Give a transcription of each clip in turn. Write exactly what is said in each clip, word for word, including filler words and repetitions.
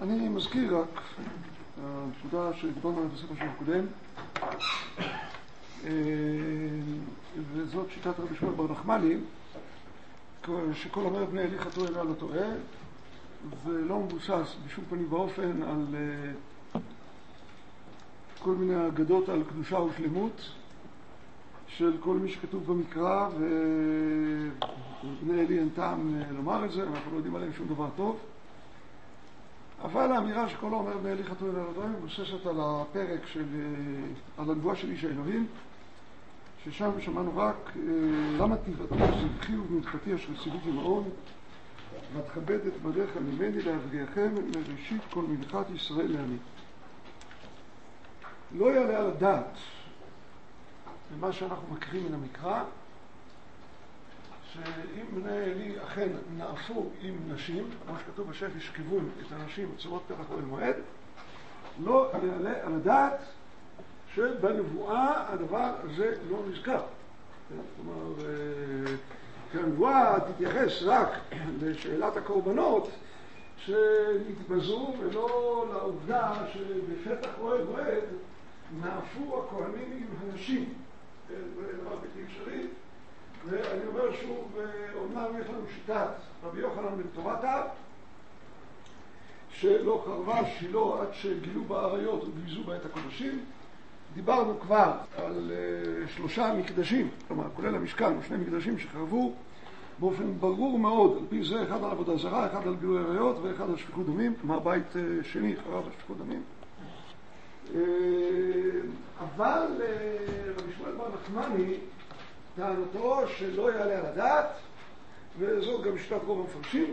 אני מזכיר רק הפשוטה שדיברנו על הספר של הקודם, וזאת שיטת רבי שמואל בר נחמני, שכל אומר בני אלי חטאו אינו לא טועה, ולא מבוסס בשום פנים ואופן על כל מיני אגדות על קדושה ושלמות של כל מי שכתוב במקרא, ובני אלי אין טעם לומר את זה, אנחנו לא יודעים עליהם שום דבר טוב. אבל האמירה שכל אומר בני אלי חטאו אינו לא טועה מבוססת על הפרק של, על הנבואה של איש האלוהים, ששם שמענו רק למה תיבטו זבחי ובנתחתי אשר ציוויתי מעון, ותכבד את בניך ממני להבריאכם מראשית כל מנחת ישראל לעמי. לא יעלה על הדעת במה שאנחנו מכירים מן המקרא, שאם בני אלי אכן נאפו עם נשים, כמו שכתוב בשף ישכבו את הנשים בצורות פרח אוהל מועד, לא יעלה על הדעת שבנבואה הדבר הזה לא נזכר. זאת אומרת, שהנבואה תתייחס רק לשאלת הקורבנות שנתבזו, ולא לעובדה שבפתח אוהל מועד נאפו הכהנים עם הנשים. זה דבר בלתי אפשרי. ואני אומר שוב, אומנם יש לנו שיטת רבי יוחנן בן תורתא, שלא חרבה שילה עד שגילו באריות וגייזו בה את הקודשים. דיברנו כבר על uh, שלושה מקדשים, כלומר, כולל המשכן, שני מקדשים שחרבו באופן ברור מאוד, על פי זה אחד על עבודה זרה, אחד על גילוי עריות ואחד על שפיכות דמים, כלומר בית uh, שני חרב על שפיכות דמים. Uh, אבל uh, רבי שמואל בר נחמני טענתו שלא יעלה על הדעת, וזאת גם שיטת רוב המפרשים,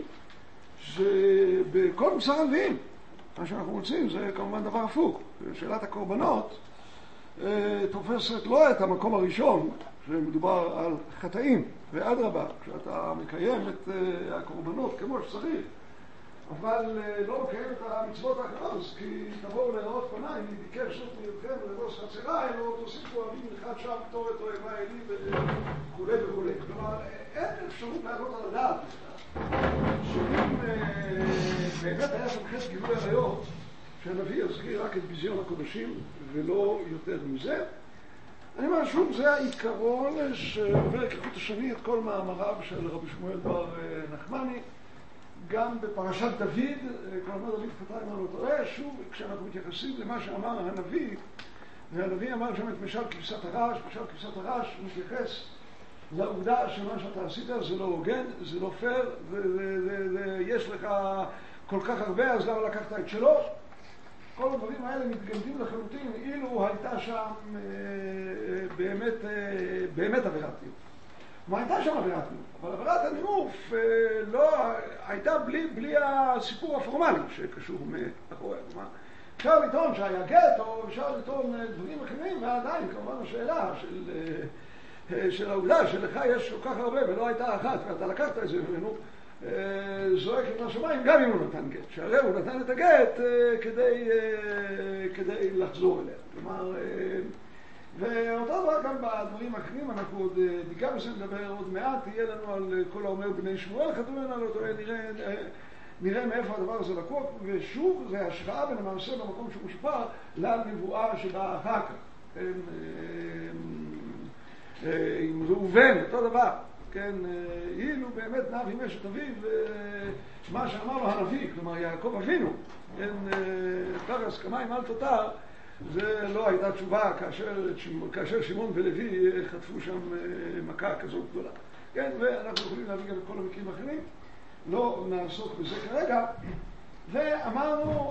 שבכל בשר הנביאים, מה שאנחנו רוצים זה כמובן דבר הפוך. שאלת הקורבנות תופסת לא את המקום הראשון, שמדובר על חטאים, ואדרבה, כשאתה מקיים את הקורבנות כמו שצריך, אבל לא מקיים את המצוות האחרות, כי תבואו להיראות פניי, אם ביקש זאת מידכם ולבוס חצריי, לא תוסיפו אבים אחד שם כתורת או איבה אלי וכו' וכו'. כלומר, אין אפשרות להעלות על הדעת שאם באמת היה שם חטא גילוי עריות, שהנביא יזכיר רק את ביזיון הקודשים ולא יותר מזה. אני אומר שוב, זה העיקרון שעובר כחוט השני את כל מאמריו של רבי שמואל בר נחמני, גם בפרשת דוד, כלומר דוד חטא אם אני לא טועה, שוב כשאנחנו מתייחסים למה שאמר הנביא, והנביא אמר שם את משל כבשת הרש, משל כבשת הרש מתייחס לעובדה שמה שאתה עשית זה לא הוגן, זה לא פייר, ויש לך כל כך הרבה, אז למה לקחת את שלו? כל הדברים האלה מתגמדים לחלוטין, אילו הייתה שם באמת, באמת עבירת ניאוף. מה הייתה שם עבירת ניאוף? אבל עבירת הניאוף לא הייתה בלי, בלי הסיפור הפורמלי שקשור מאחורי. אפשר לטעון שהיה גט, או אפשר לטעון דברים אחרים, ועדיין כמובן השאלה של, של העובדה שלך יש כל כך הרבה ולא הייתה אחת, ואתה לקחת את זה ממנו, זועק עם השמיים גם אם הוא נתן גט, שהרי הוא נתן את הגט כדי, כדי לחזור אליה. כלומר, ואותו דבר גם בדברים האחרים, אנחנו עוד דיקה בזה נדבר עוד מעט, תהיה לנו על כל האומר בני שמואל, חתום לנו על אותו, נראה, נראה מאיפה הדבר הזה לקוח, ושוב זה השוואה בין המעשה במקום שהוא שופר לנבואה שבאה אחר כך. עם ראובן, אותו דבר. כן, אילו באמת נב אימש את אביו, מה שאמר לו הנביא, כלומר יעקב אבינו, כן, פרס כמים אל תותר, זה לא הייתה תשובה כאשר, כאשר שמעון ולוי חטפו שם מכה כזאת גדולה. כן, ואנחנו יכולים להביא גם את כל המקרים האחרים, לא נעסוק בזה כרגע, ואמרנו,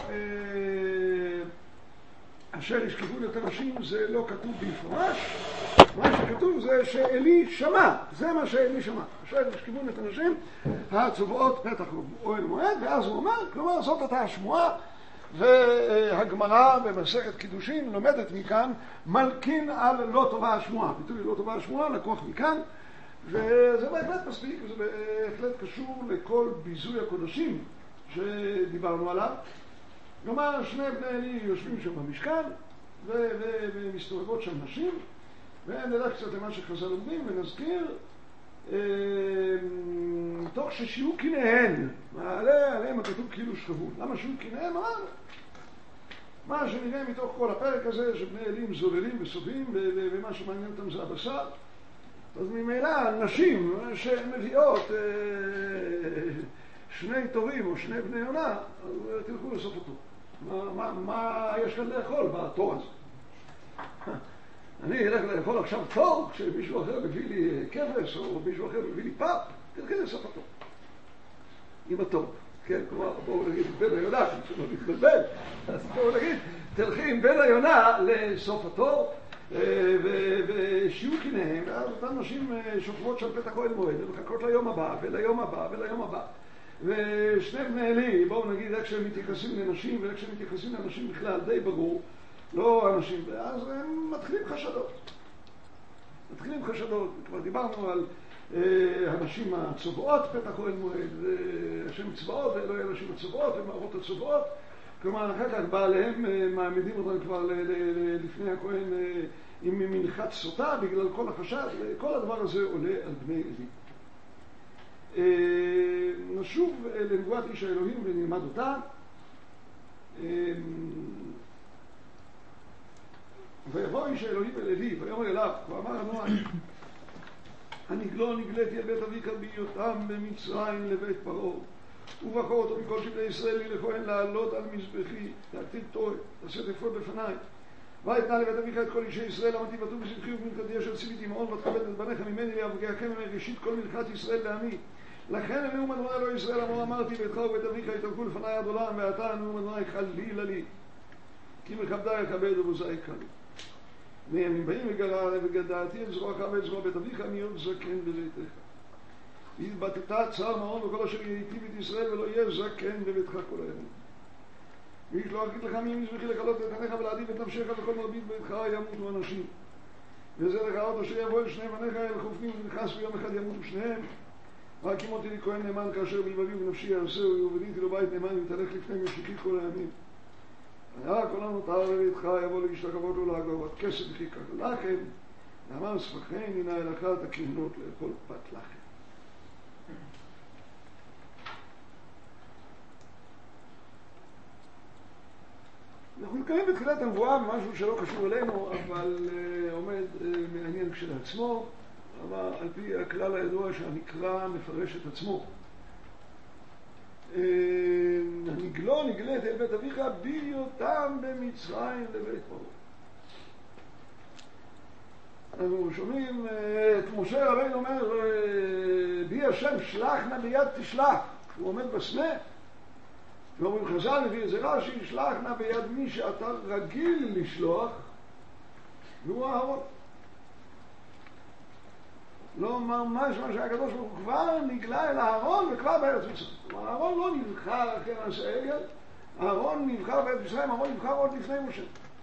אשר ישכבו את הנשים זה לא כתוב במפורש, מה שכתוב זה שאלי שמע, זה מה שאלי שמע, אשר ישכבו את הנשים הצובעות פתח אוהל מועד, ואז הוא אומר, כלומר זאת הייתה השמועה, והגמרא במסכת קידושין לומדת מכאן מלכין על לא טובה השמועה, ביטוי לא טובה השמועה לקוח מכאן, וזה בהחלט מספיק, וזה בהחלט קשור לכל ביזוי הקודשים שדיברנו עליו. כלומר, שני בני אלי יושבים שם במשכן, ומסתובבות שם נשים, ונדע קצת למה שחז"ל לומדים, ונזכיר, מתוך ששיעו קניהן, מעלה עליהם הכתוב כאילו שכבו. למה שיעו קניהן? אמרנו. מה שנראה מתוך כל הפרק הזה, שבני אלים זוללים וסובעים, ומה שמעניין אותם זה הבשר. אז ממילא נשים שמביאות שני תורים או שני בני יונה, אז תלכו לסוף אותו. מה, מה, מה יש כאן לאכול בתור הזה? אני אלך לאכול עכשיו תור כשמישהו אחר מביא לי כבש או מישהו אחר מביא לי פר, תלכי לסוף אותו. עם התור. כן, כלומר, בואו נגיד בן היונה, שלא מתבלבל, אז בואו נגיד, תלכי עם בן היונה לסוף התור, ושיעו קניהם, ואז אותן נשים שוכבות שם פתח אוהל מועד, ומחכות ליום הבא, וליום הבא, וליום הבא. ושני בני אלי, בואו נגיד, איך שהם מתייחסים לנשים, ואיך שהם מתייחסים לנשים בכלל, די ברור, לא אנשים, ואז הם מתחילים חשדות. מתחילים חשדות, כבר דיברנו על הנשים הצובעות פתח אוהל מועד, השם צבאות, אלו הן הנשים הצובעות, ומערות הצובעות, כלומר, אחר כך בעליהם מעמידים אותם כבר לפני הכהן עם מנחת סוטה, בגלל כל החשד, כל הדבר הזה עולה על בני אלי. נשוב לנבואת איש האלוהים ונלמד אותה. ויבוא איש האלוהים אל אלי, ויאמר אליו, ואמר אדוני, הנגלו נגליתי אל בית אביך בהיותם במצרים לבית פרעה, ובחור אותו מכל שבני ישראל לי לכהן לעלות על מזבחי, להקטיר תורת, לשאת אפוד בפניי. ויתנה לבית אביך את כל אישי ישראל, אמרתי בטוב בשמחי ובמלכתי אשר ציוויתי מעון, ותכבד את בניך ממני להבקיעכם מראשית כל מלכת ישראל לעמי. לכן נאום אדוני אלוהי ישראל אמור אמרתי ביתך ובית אביך יתרכו לפניי עד עולם, ועתה נאום אדוני חלילה לי, כי מכבדי יכבד ובוזי יקרא. וימים באים וגדעתי את זרועך ואת זרוע בית אביך להיות זקן בביתך. והתבטאת צער מעון וכל אשר ייטיב את ישראל ולא יהיה זקן בביתך כל הימים. ואיש לא אגיד לך מי מזבחי לקלות את עיניך ולהעדיף את נפשך וכל מרבית ביתך ימותו אנשים. וזה לך עוד אשר יבוא אל שני בניך אל חופנים ונכנס ביום אחד ימותו שניהם. רק ימותי לי כהן נאמן כאשר בלבבי ובנפשי יעשהו ובניתי לו בית נאמן ותלך לפני משיחי כל הימים. היה כל הנותר לביתך יבוא להשתחוות לו להגור בת כסף וחיכה לכם. ואמר ספכם הנה אליך את הכהנות לאכול פת לחם. אנחנו נקראים בתחילת הנבואה במשהו שלא קשור אלינו, אבל uh, עומד uh, מעניין כשלעצמו, אבל על פי הכלל הידוע שהנקרא מפרש את עצמו. Uh, הנגלו נגלה את אל בית אביך בהיותם במצרים לבית פרעה. אנחנו שומעים uh, את משה רבינו אומר, uh, בי השם שלח נא ביד תשלח, הוא עומד בסנה. ואומרים חז"ל, לפי איזה רש"י, שלח נא ביד מי שאתה רגיל לשלוח, והוא אהרון. לא ממש מה שהקדוש ברוך הוא כבר נגלה אל אהרון וכבר בארץ מצרים. כלומר, אהרון לא נבחר כנעשה עגל, אהרון נבחר בארץ מצרים, אהרון נבחר עוד לפני משה.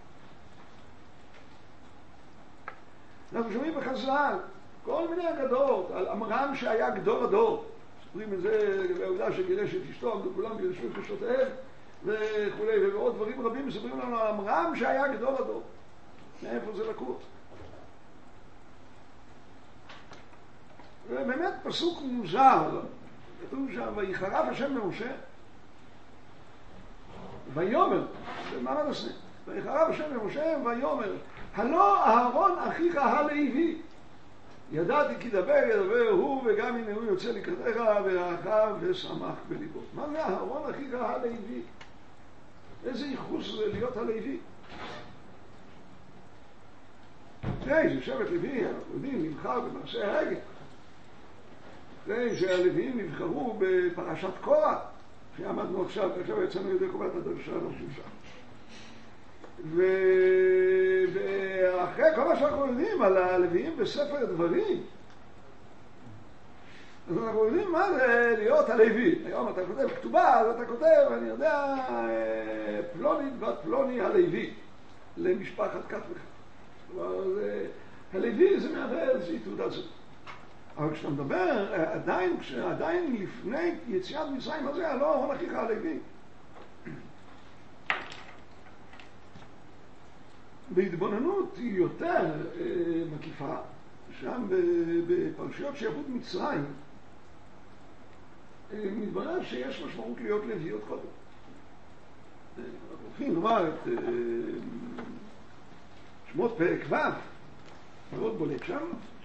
אנחנו שומעים בחז"ל כל מיני אגדות על עמרם שהיה גדול הדור. אומרים את זה בעובדה שגירש את אשתו, עמדו כולם גירשו את אשתותיהם וכולי, ועוד דברים רבים מספרים לנו על עמרם שהיה גדול הדור. מאיפה זה לקוח? ובאמת פסוק מוזר, כתוב שם, ויחרף השם למשה, ויאמר, במעמד הסנה, ויחרף השם למשה, ויאמר, הלא אהרון אחיך הלוי, ידעתי כי דבר ידבר הוא וגם הנה הוא יוצא לקראתך ורחב ושמח בליבו. מה זה אהרון אחיך הלוי? איזה ייחוס זה להיות הלוי? אחרי ששבט לוי, אנחנו יודעים, נבחר במעשה העגל. אחרי שהלוויים נבחרו בפרשת קורח, שעמדנו עכשיו, עכשיו יצאנו ידי חובת הדרשה המשושה. ואחרי כל מה שאנחנו יודעים על הלוויים בספר דברים, אז אנחנו יודעים מה זה להיות הלוי. היום אתה כותב כתובה, אז אתה כותב, אני יודע, פלונית בת פלוני הלוי, למשפחת כת וכך. כלומר, הלוי זה מהווה איזושהי תעודת זאת. אבל כשאתה מדבר, עדיין, עדיין לפני יציאת מצרים, מה זה היה? לא, הון אחיך הלוי. בהתבוננות היא יותר אה, מקיפה, שם בפרשיות שיפוט מצרים, מתברר שיש משמעות להיות לוי עוד קודם. אנחנו הולכים לומר את שמות פרק ו', מאוד בולט שם.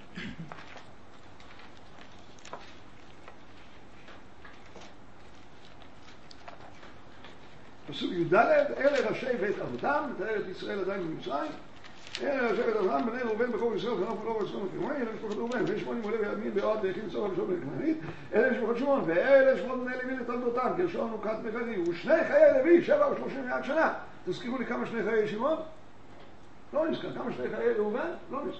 פסוק י"ד, אלה ראשי בית אבותם, מתאר את ישראל עדיין במצרים. אלה ראשי בית אבותם, בני ראובן בחור ישראל, חנוך ולא רצון וכרמי, אלה משפחות ראובן, ושמעון ימולא וידמין בעוד ויכין צור ושום וכנענית, אלה משפחות שמעון, ואלה שמות בני לוי לתולדותם, גרשון וקהת מררי, ושני חיי לוי, שבע ושלושים ומאה שנה. תזכירו לי כמה שני חיי שמעון? לא נזכר. כמה שני חיי ראובן? לא נזכר.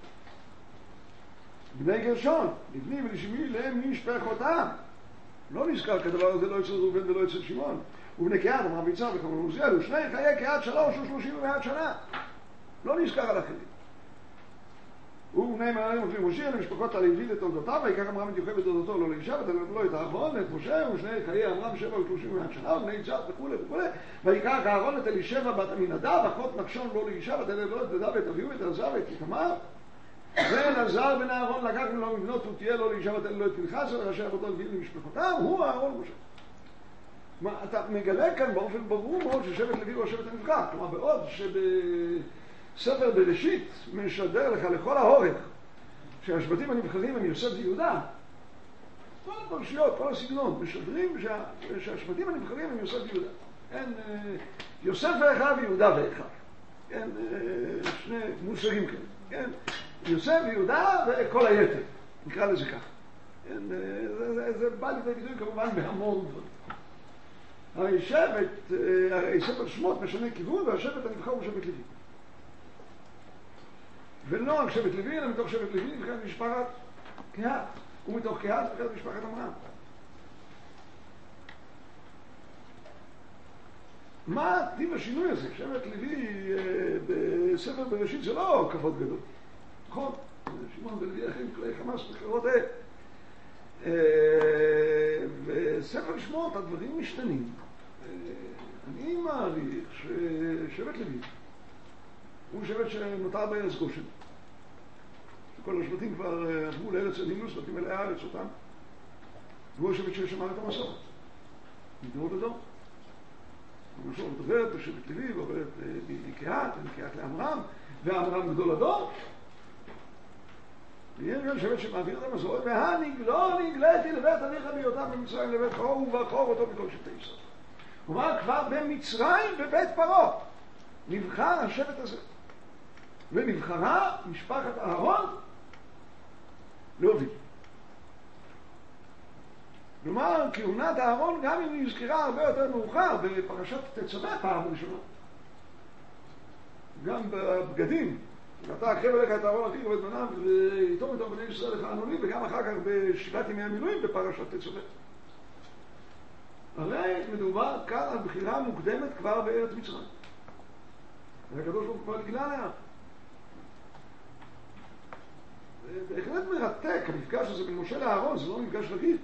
בני גרשון, לבני ולשמעי להם משפחותם. לא נזכר, כי הדבר הזה לא אצל ראובן ולא אצל שמעון. ובני קהת, אמר ביצר וכמובן עוזיאל, ושני חיי קהת שלוש ושלושים ומאה שנה. לא נזכר על אחרים. ובני מררי מופיעים משה, למשפחות הלוי לתולדותיו, ויקח אמרם את יוכבד תולדותו לא לאישה, ותלד לו את האחרון, את משה, ושני חיי אמרם שבע ושלושים ומאה שנה, ובני יצחק וכו' וכו', ויקח אהרון את אלישבע בת עמינדב, אחות נחשון לא לאישה, ותלד לו את דדה ואת אביהו ואת אלעזר ואת איתמר, ואלעזר בן אהרון לקח ממנו מבנות ותהיה לו לאישה, ותלד לו את פנחס, וראשי אבותו לוי למשפחותיו, הוא אהרון משה. כלומר, אתה מגלה כאן באופן ברור מאוד ששבט לוי הוא השבט הנבחר. כלומר, בעוד שבספר בראשית משדר לך לכל האורך שהשבטים הנבחרים הם יוסף ויהודה, כל הפרשיות, כל הסגנון, משדרים שה... שהשבטים הנבחרים הם יוסף ויהודה. אין, יוסף ואחיו ויהודה ואחיו. כן, שני מושגים כאלה. כן, יוסף ויהודה וכל היתר, נקרא לזה ככה. כן, זה, זה בא לידי ביטוי כמובן בהמון דברים. הרי שבט, הרי ספר שמות משנה כיוון, והשבט הנבחר הוא שבט לוי. ולא רק שבט לוי, אלא מתוך שבט לוי נבחרת משפחת קהת, ומתוך קהת נבחרת משפחת אמרם. מה טיב השינוי הזה? שבט לוי בספר בראשית זה לא כבוד גדול. נכון? שמעון ולוי אחים כלי חמאס וחרות אה. וספר שמות הדברים משתנים. אני מעריך ששבט לוי הוא שבט שנותר בארץ גושן. כל השבטים כבר עברו לארץ הנילוס, בתים אלי הארץ אותם. והוא השבט ששמר את המסורת. מדור לדור. המסורת עוברת בשבט לוי, ועוברת לקהת, לקהת לאמרם, ואמרם גדול הדור. ויש גם שבט שמעביר את המסורת, והנגלו נגלתי לבית אביך בהיותם במצרים לבית פרעה, ובחור אותו מכל שבטי ישראל. כלומר, כבר במצרים בבית פרעה נבחר השבט הזה. ונבחרה משפחת אהרון להוביל. כלומר, כהונת אהרון, גם אם היא נזכרה הרבה יותר מאוחר בפרשת תצווה פעם ראשונה, גם בבגדים, ואתה הקרב אליך את אהרון אחיך ואת בניו ואיתו איתו בני ישראל לכהנונים, וגם אחר כך בשבעת ימי המילואים בפרשת תצווה. הרי מדובר כאן על בחירה מוקדמת כבר בארץ מצרים. והקדוש ברוך הוא כבר נגלה עליה. זה בהחלט מרתק, המפגש הזה בין משה לאהרון, זה לא מפגש רגיל.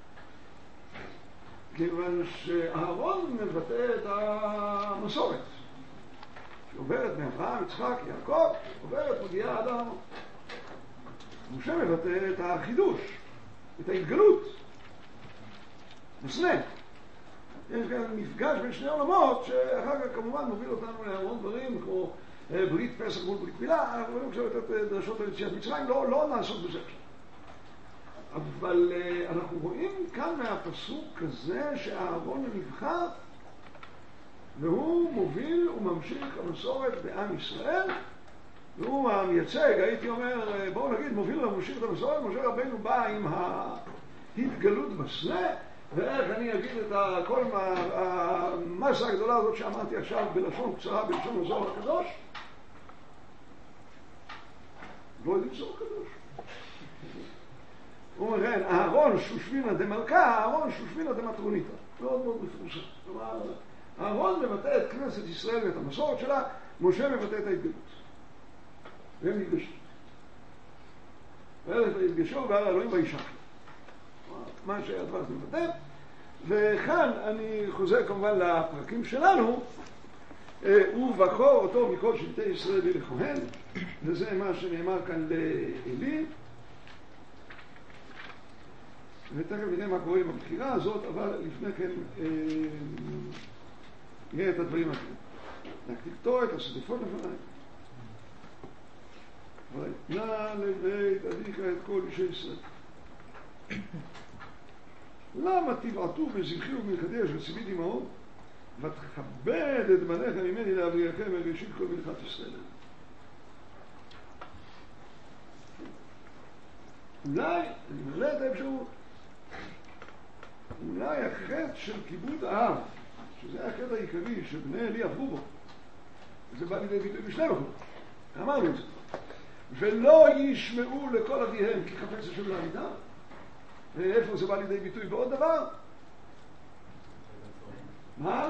כיוון שאהרון מבטא את המסורת, שעוברת מאברהם, יצחק, יעקב, עוברת, מגיעה עד אהרון. משה מבטא את החידוש, את ההתגלות, מסנה. יש כאן מפגש בין שני עולמות, שאחר כך כמובן מוביל אותנו להמון דברים, כמו ברית פסח מול ברית מילה. אנחנו רואים עכשיו את דרשות על יציאת מצרים, לא, לא נעסוק בזה עכשיו. אבל אנחנו רואים כאן מהפסוק הזה שהאהרון נבחר, והוא מוביל וממשיך המסורת בעם ישראל, והוא המייצג, הייתי אומר, בואו נגיד, מוביל וממשיך את המסורת. משה רבינו בא עם ההתגלות בסנה, ואיך אני אגיד את כל המסה הגדולה הזאת שאמרתי עכשיו בלשון קצרה, בלשון הזוהר הקדוש? לא יודעים זוהר הקדוש. הוא אומר, כן, אהרון שושבינה דמלכה, אהרון שושבינה דמטרוניתא. מאוד מאוד מפורסם. כלומר, אהרון מבטא את כנסת ישראל ואת המסורת שלה, משה מבטא את ההתגלות. והם נפגשו. והם נפגשו, והר אלוהים וישק. מה שהדבר הזה מבטא. וכאן אני חוזר כמובן לפרקים שלנו, ובחור אותו מכל שבטי ישראל לכהן, וזה מה שנאמר כאן לאלי. ותכף נראה מה קורה עם הבחירה הזאת, אבל לפני כן יהיה את הדברים האלה. להקטיל תורת, הסדפות לפניי. ויתנה לבית אביך את כל אישי ישראל. למה תבעטו בזבחי ובמלכתי אשר ציוויתי מעון? ותכבד את בניך ממני לאבריכם מראשית כל מלכת ישראל. אולי, אני מלא את האפשרות, אולי החטא של כיבוד האב, שזה החטא העיקרי שבני אלי עברו בו, זה בא לידי ביטוי בשני מקומות, אמרנו את זה, ולא ישמעו לכל אביהם כי חפץ השם לעמידה. ואיפה זה בא לידי ביטוי בעוד דבר? מה?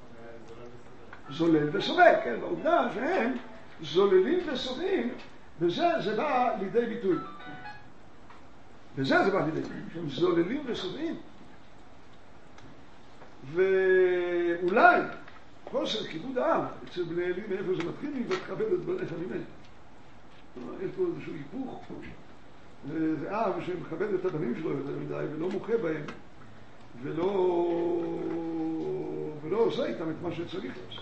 זולל וסובב, כן, בעובדה שהם זוללים וסובבים, בזה זה בא לידי ביטוי. בזה זה בא לידי ביטוי, שהם זוללים וסובבים. ואולי חוסר כיבוד העם אצל בני אלי, מאיפה זה מתחיל, היא ותכבד את בניך ממני. יש פה איזשהו היפוך. זה אב שמכבד את הבנים שלו יותר מדי ולא מוכה בהם ולא ולא עושה איתם את מה שצריך לעשות.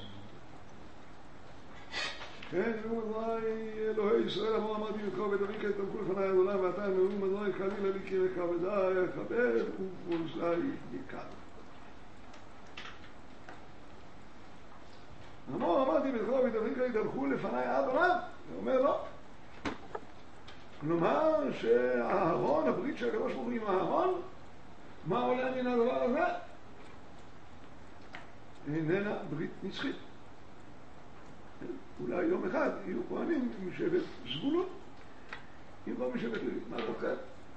כן, נאום אדוני אלוהי ישראל אמר אמרתי לך בית אביך יתמכו לפני העולם ואתה נאום אדוני חלילה לי כי מכבדה יכבד ובוזי יקר. אמר אמרתי לך בית אביך יתמכו לפני העולם. הוא אומר לא. כלומר שהאהרון, הברית של הקדוש ברוך הוא עם האהרון, מה עולה מן הדבר הזה? איננה ברית נצחית. אולי יום אחד יהיו כהנים משבט זבולון, אם לא משבט לוי. מה זה אחר?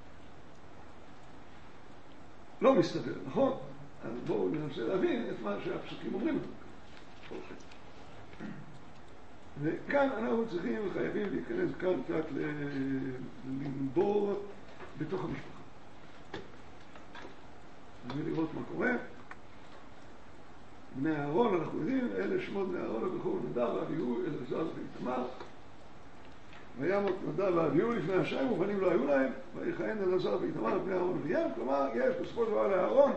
לא מסתבר, נכון? אז בואו ננסה להבין את מה שהפסוקים אומרים. וכאן אנחנו צריכים וחייבים להיכנס כאן קצת לנבור בתוך המשפחה ולראות מה קורה. בני אהרון, אנחנו יודעים, אלה שמות בני אהרון, הבכור נדב ואביהו, אלעזר ואיתמר. וימות נדב ואביהו לפני השם ובנים לא היו להם, ויכהן אלעזר ואיתמר בני אהרון אביהם. כלומר יש בסופו של דבר לאהרון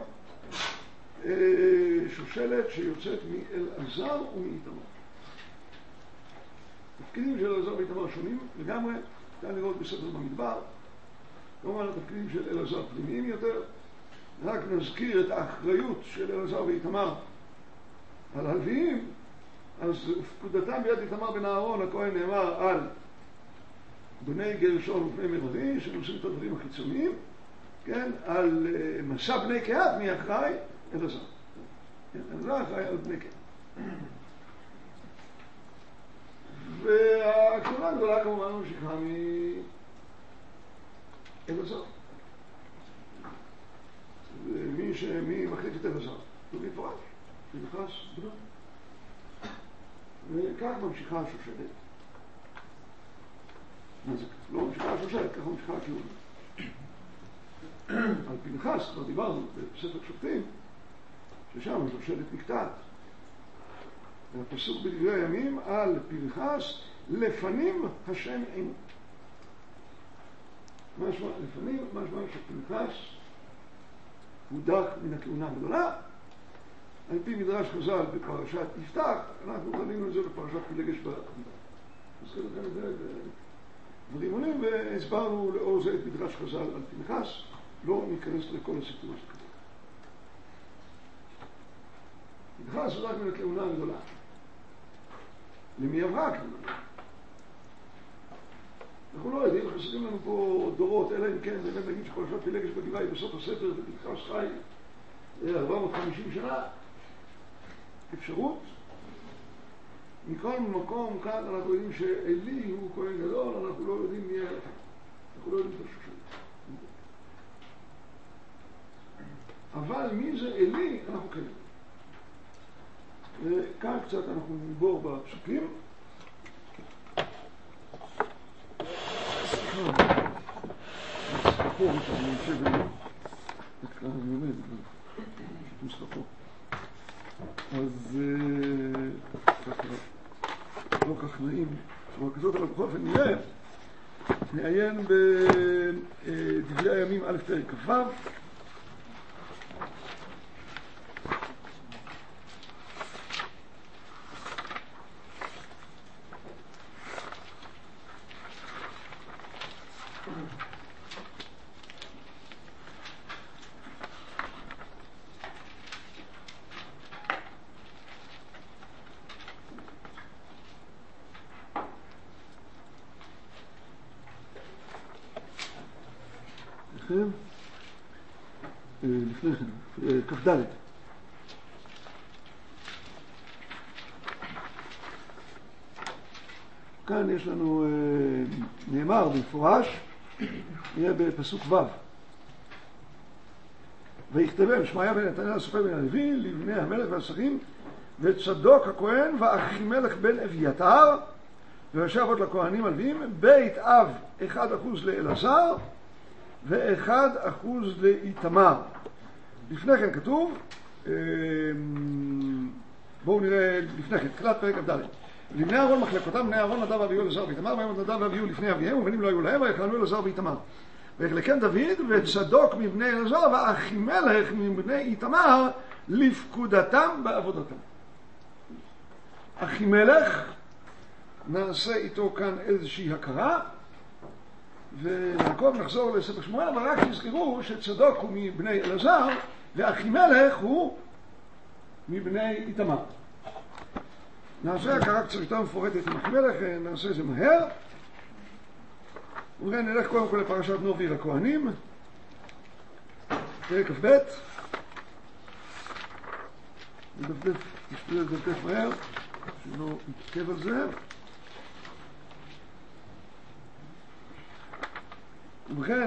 שושלת שיוצאת מאלעזר ומאיתמר. התפקידים של אלעזר ואיתמר שונים לגמרי, כאן לראות בספר במדבר. כלומר, התפקידים של אלעזר פנימיים יותר. רק נזכיר את האחריות של אלעזר ואיתמר על הלוויים. אז פקודתם ביד איתמר בן אהרון הכהן נאמר על בני גרשון ובני מררי שנושאים את הדברים החיצוניים, כן? על מסע בני קהת מי אחראי? אלעזר. אלעזר אחראי על בני קהת. והכהונה הגדולה כמובן ממשיכה מאלעזר. ומי שמי מחליף את אלעזר? זה מפורש, פנחס בנו. וכך ממשיכה השושלת. מה זה? לא ממשיכה השושלת, כך ממשיכה הכהונה. על פנחס כבר דיברנו בספר שופטים, ששם השושלת נקטעת. הפסוק בדברי הימים על פנחס לפנים השם עימו. משמע לפנים, משמע שפנחס הודק מן הכהונה הגדולה. על פי מדרש חז"ל בפרשת יפתח, אנחנו קנינו את זה בפרשת פילגש במדבר. אז ככה את זה דברים עולים, והסברנו לאור זה את מדרש חז"ל על פנחס. לא ניכנס לכל הסיפור הזה כזה. פנחס הודק מן הכהונה הגדולה. למי עברה הכהונה? אנחנו לא יודעים, חסרים לנו פה דורות, אלא אם כן, באמת נגיד שפרשת פילגש בגבעה היא בסוף הספר ופנחס חי ארבע מאות וחמישים שנה. אפשרות. מכל מקום כאן אנחנו יודעים שאלי הוא כהן גדול, אנחנו לא יודעים מי היה לכם. אנחנו לא יודעים את השושלת. אבל מי זה אלי, אנחנו כן. וכאן קצת אנחנו נבור בפסוקים. סליחה, אני יושב אליו. כאן אני עומד, שתום סליחה. אז לא כך נעים בצורה כזאת, אבל בכל אופן נראה, נעיין בדברי הימים א' פרק כ"ו. לפניכם, לפני כן, כ"ד. כאן יש לנו נאמר במפורש, יהיה בפסוק ו' ויכתבם שמעיה בן נתנאל הסופר בן הלוי לבני המלך והשרים וצדוק הכהן ואחימלך בן אביתר וראשי אבות לכהנים הלוויים, בית אב אחד אחוז לאלעזר ואחד אחוז לאיתמר. לפני כן כתוב, בואו נראה לפני כן, תחילת פרק כ"ד. לבני אהרון מחלקותם, בני אהרון נדב ואביהו אלעזר ואיתמר, ויהיו נדב ואביהו לפני אביהם ובנים לא היו להם, ויכהנו אלעזר ואיתמר. ויחלקם דוד וצדוק מבני אלעזר ואחימלך מבני איתמר לפקודתם בעבודתם. אחימלך, נעשה איתו כאן איזושהי הכרה, ונעקוב נחזור לספר שמואל, אבל רק תזכרו שצדוק הוא מבני אלעזר ואחימלך הוא מבני איתמר. נעשה הכרה קצת יותר מפורטת עם אחימלך, נעשה את זה מהר. ובכן נלך קודם כל לפרשת נוב עיר הכהנים, פרק כ"ב. נדפדף, נשתדל לדפדף מהר, שלא נתעכב על זה. ובכן,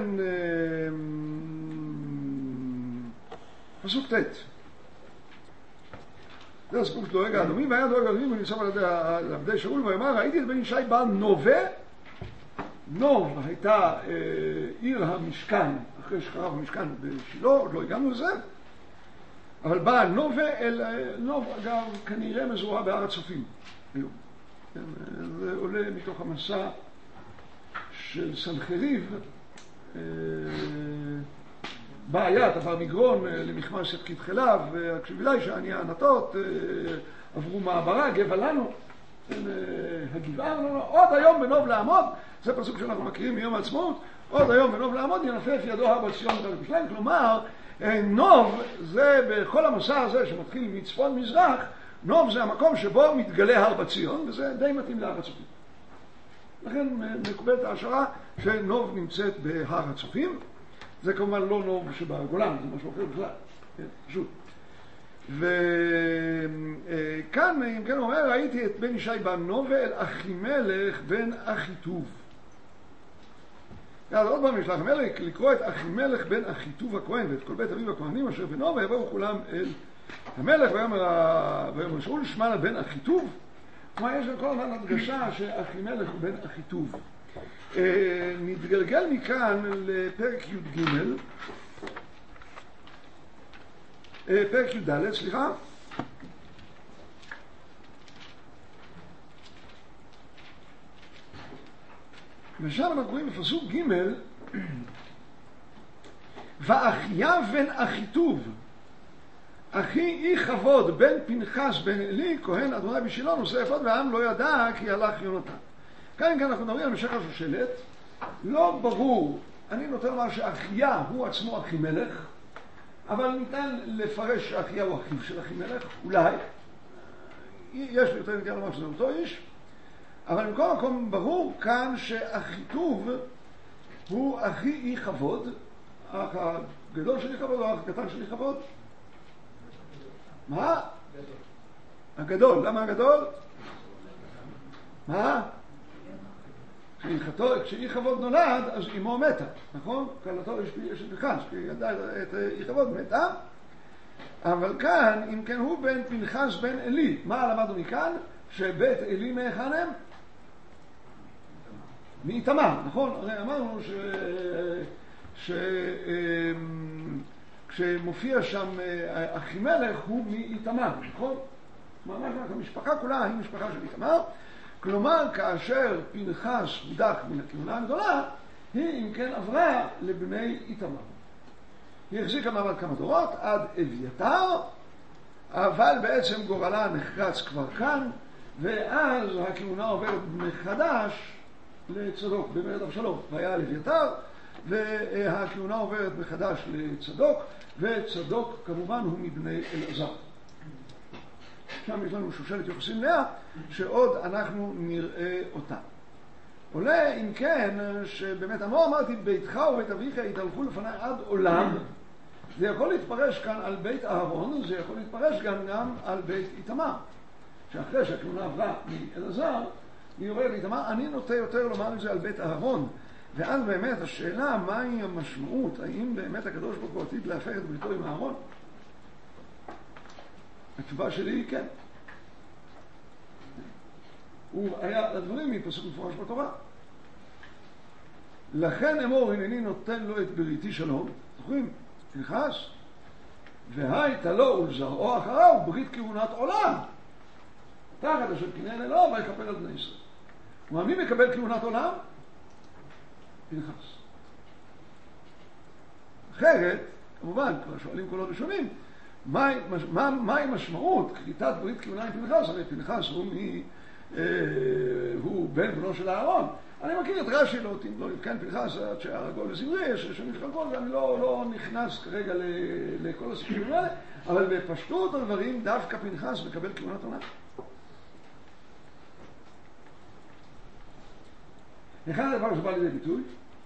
פסוק ט'. זה הסיפור של דואג האדומים, והיה דואג האדומים ונמצא על עבדי שאול ואמר, ראיתי את בן ישי בא נובה. נוב הייתה אה, עיר המשכן, אחרי שחרב המשכן בשילה, עוד לא הגענו לזה, אבל בא נובה אל, נוב אגב כנראה מזוהה בהר הצופים היום. זה עולה מתוך המסע של סנחריב, אה, בעיית עבר מגרון למחמש את חלב, והקשיבי שאני הענתות עברו מעברה, גבה לנו, הגבעה, עוד היום בנוב לעמוד, זה פסוק שאנחנו מכירים מיום העצמאות, עוד היום בנוב לעמוד ינפף ידו הר ציון בירושלים. כלומר, נוב זה בכל המסע הזה שמתחיל מצפון מזרח, נוב זה המקום שבו מתגלה הר ציון, וזה די מתאים להר הצופים. לכן מקובלת ההשערה שנוב נמצאת בהר הצופים. זה כמובן לא נוב שבגולן, זה משהו אחר בכלל, פשוט. וכאן, אם כן אומר, ראיתי את בן ישי בן נובה אל אחימלך בן אחיטוב. אז עוד פעם יש לאחימלך לקרוא את אחימלך בן אחיטוב הכהן ואת כל בית אביו הכהנים אשר בנובה, יבואו כולם אל המלך, ויאמר שאול שמע בן אחיטוב. כלומר, יש כל הזמן הדגשה שאחימלך הוא בן אחיטוב. נתגלגל מכאן לפרק י"ג, פרק י"ד, סליחה. ושם אנחנו רואים בפסוק ג' ואחיה בן אחיטוב אחי אי כבוד בן פנחס בן עלי כהן אדוני בשילה נושא אפוד והעם לא ידע כי הלך יונתן. כאן כאן אנחנו מדברים על משך השושלת, לא ברור, אני נותן לומר שאחיה הוא עצמו אחימלך, אבל ניתן לפרש שאחיה הוא אחיו של אחימלך, אולי, יש לי יותר ניתן לומר שזה אותו איש, אבל מכל מקום ברור כאן שאחיטוב הוא אחי אי כבוד, האח הגדול שלי כבוד או האח הקטן שלי כבוד? מה? הגדול, למה הגדול? מה? כשאי כבוד נולד, אז אמו מתה, נכון? כלתו יש את פנחס, כי ידע את אי כבוד מתה. אבל כאן, אם כן, הוא בן פנחס בן עלי. מה למדנו מכאן? שבית עלי מהיכן הם? מאיתמר, נכון? הרי אמרנו ש... ש... כשמופיע שם אחימלך הוא מאיתמר, נכון? ממש המשפחה כולה היא משפחה של איתמר. כלומר, כאשר פנחס הודח מן הכהונה הגדולה, היא אם כן עברה לבני איתמר. היא החזיקה מעמד כמה דורות עד אביתר, אבל בעצם גורלה נחרץ כבר כאן, ואז הכהונה עוברת מחדש לצדוק, במרד אבשלום. והיה על אביתר, והכהונה עוברת מחדש לצדוק, וצדוק כמובן הוא מבני אלעזר. שם יש לנו שושלת יוחסין לאה, שעוד אנחנו נראה אותה. עולה אם כן שבאמת אמרו אמרתי ביתך ובית אביך יתהלכו לפני עד עולם. זה יכול להתפרש כאן על בית אהרון, זה יכול להתפרש גם, גם על בית איתמר, שאחרי שהכהונה עברה מאלעזר היא אומרת לאיתמר אני נוטה יותר לומר את זה על בית אהרון. ואז באמת השאלה מהי המשמעות, האם באמת הקדוש ברוך הוא עתיד להפך את בריתו עם אהרון? התשובה שלי היא כן. הוא היה הדברים מפסוק מפורש בתורה. לכן אמור הנני נותן לו את בריתי שלום, זוכרים? פנחס, והייתה לו ולזרעו אחריו ברית כהונת עולם תחת אשר קינן אלוהו ויקפל על בני ישראל. ומי מקבל כהונת עולם? פנחס. אחרת, כמובן, כבר שואלים קולות ראשונים, מהי מה, מה משמעות כריתת ברית כהונה עם פנחס? הרי פנחס הוא, מי, אה, הוא בן בנו של אהרון. אני מכיר את רש"י, לא, לא נתקן פנחס עד שהרגו לזמרי, יש ראשונים של הכל, ואני לא, לא נכנס כרגע ל, לכל הסיפורים האלה, אבל בפשטות הדברים דווקא פנחס מקבל כהונת עולם. אחד הדבר שבא לידי ביטוי,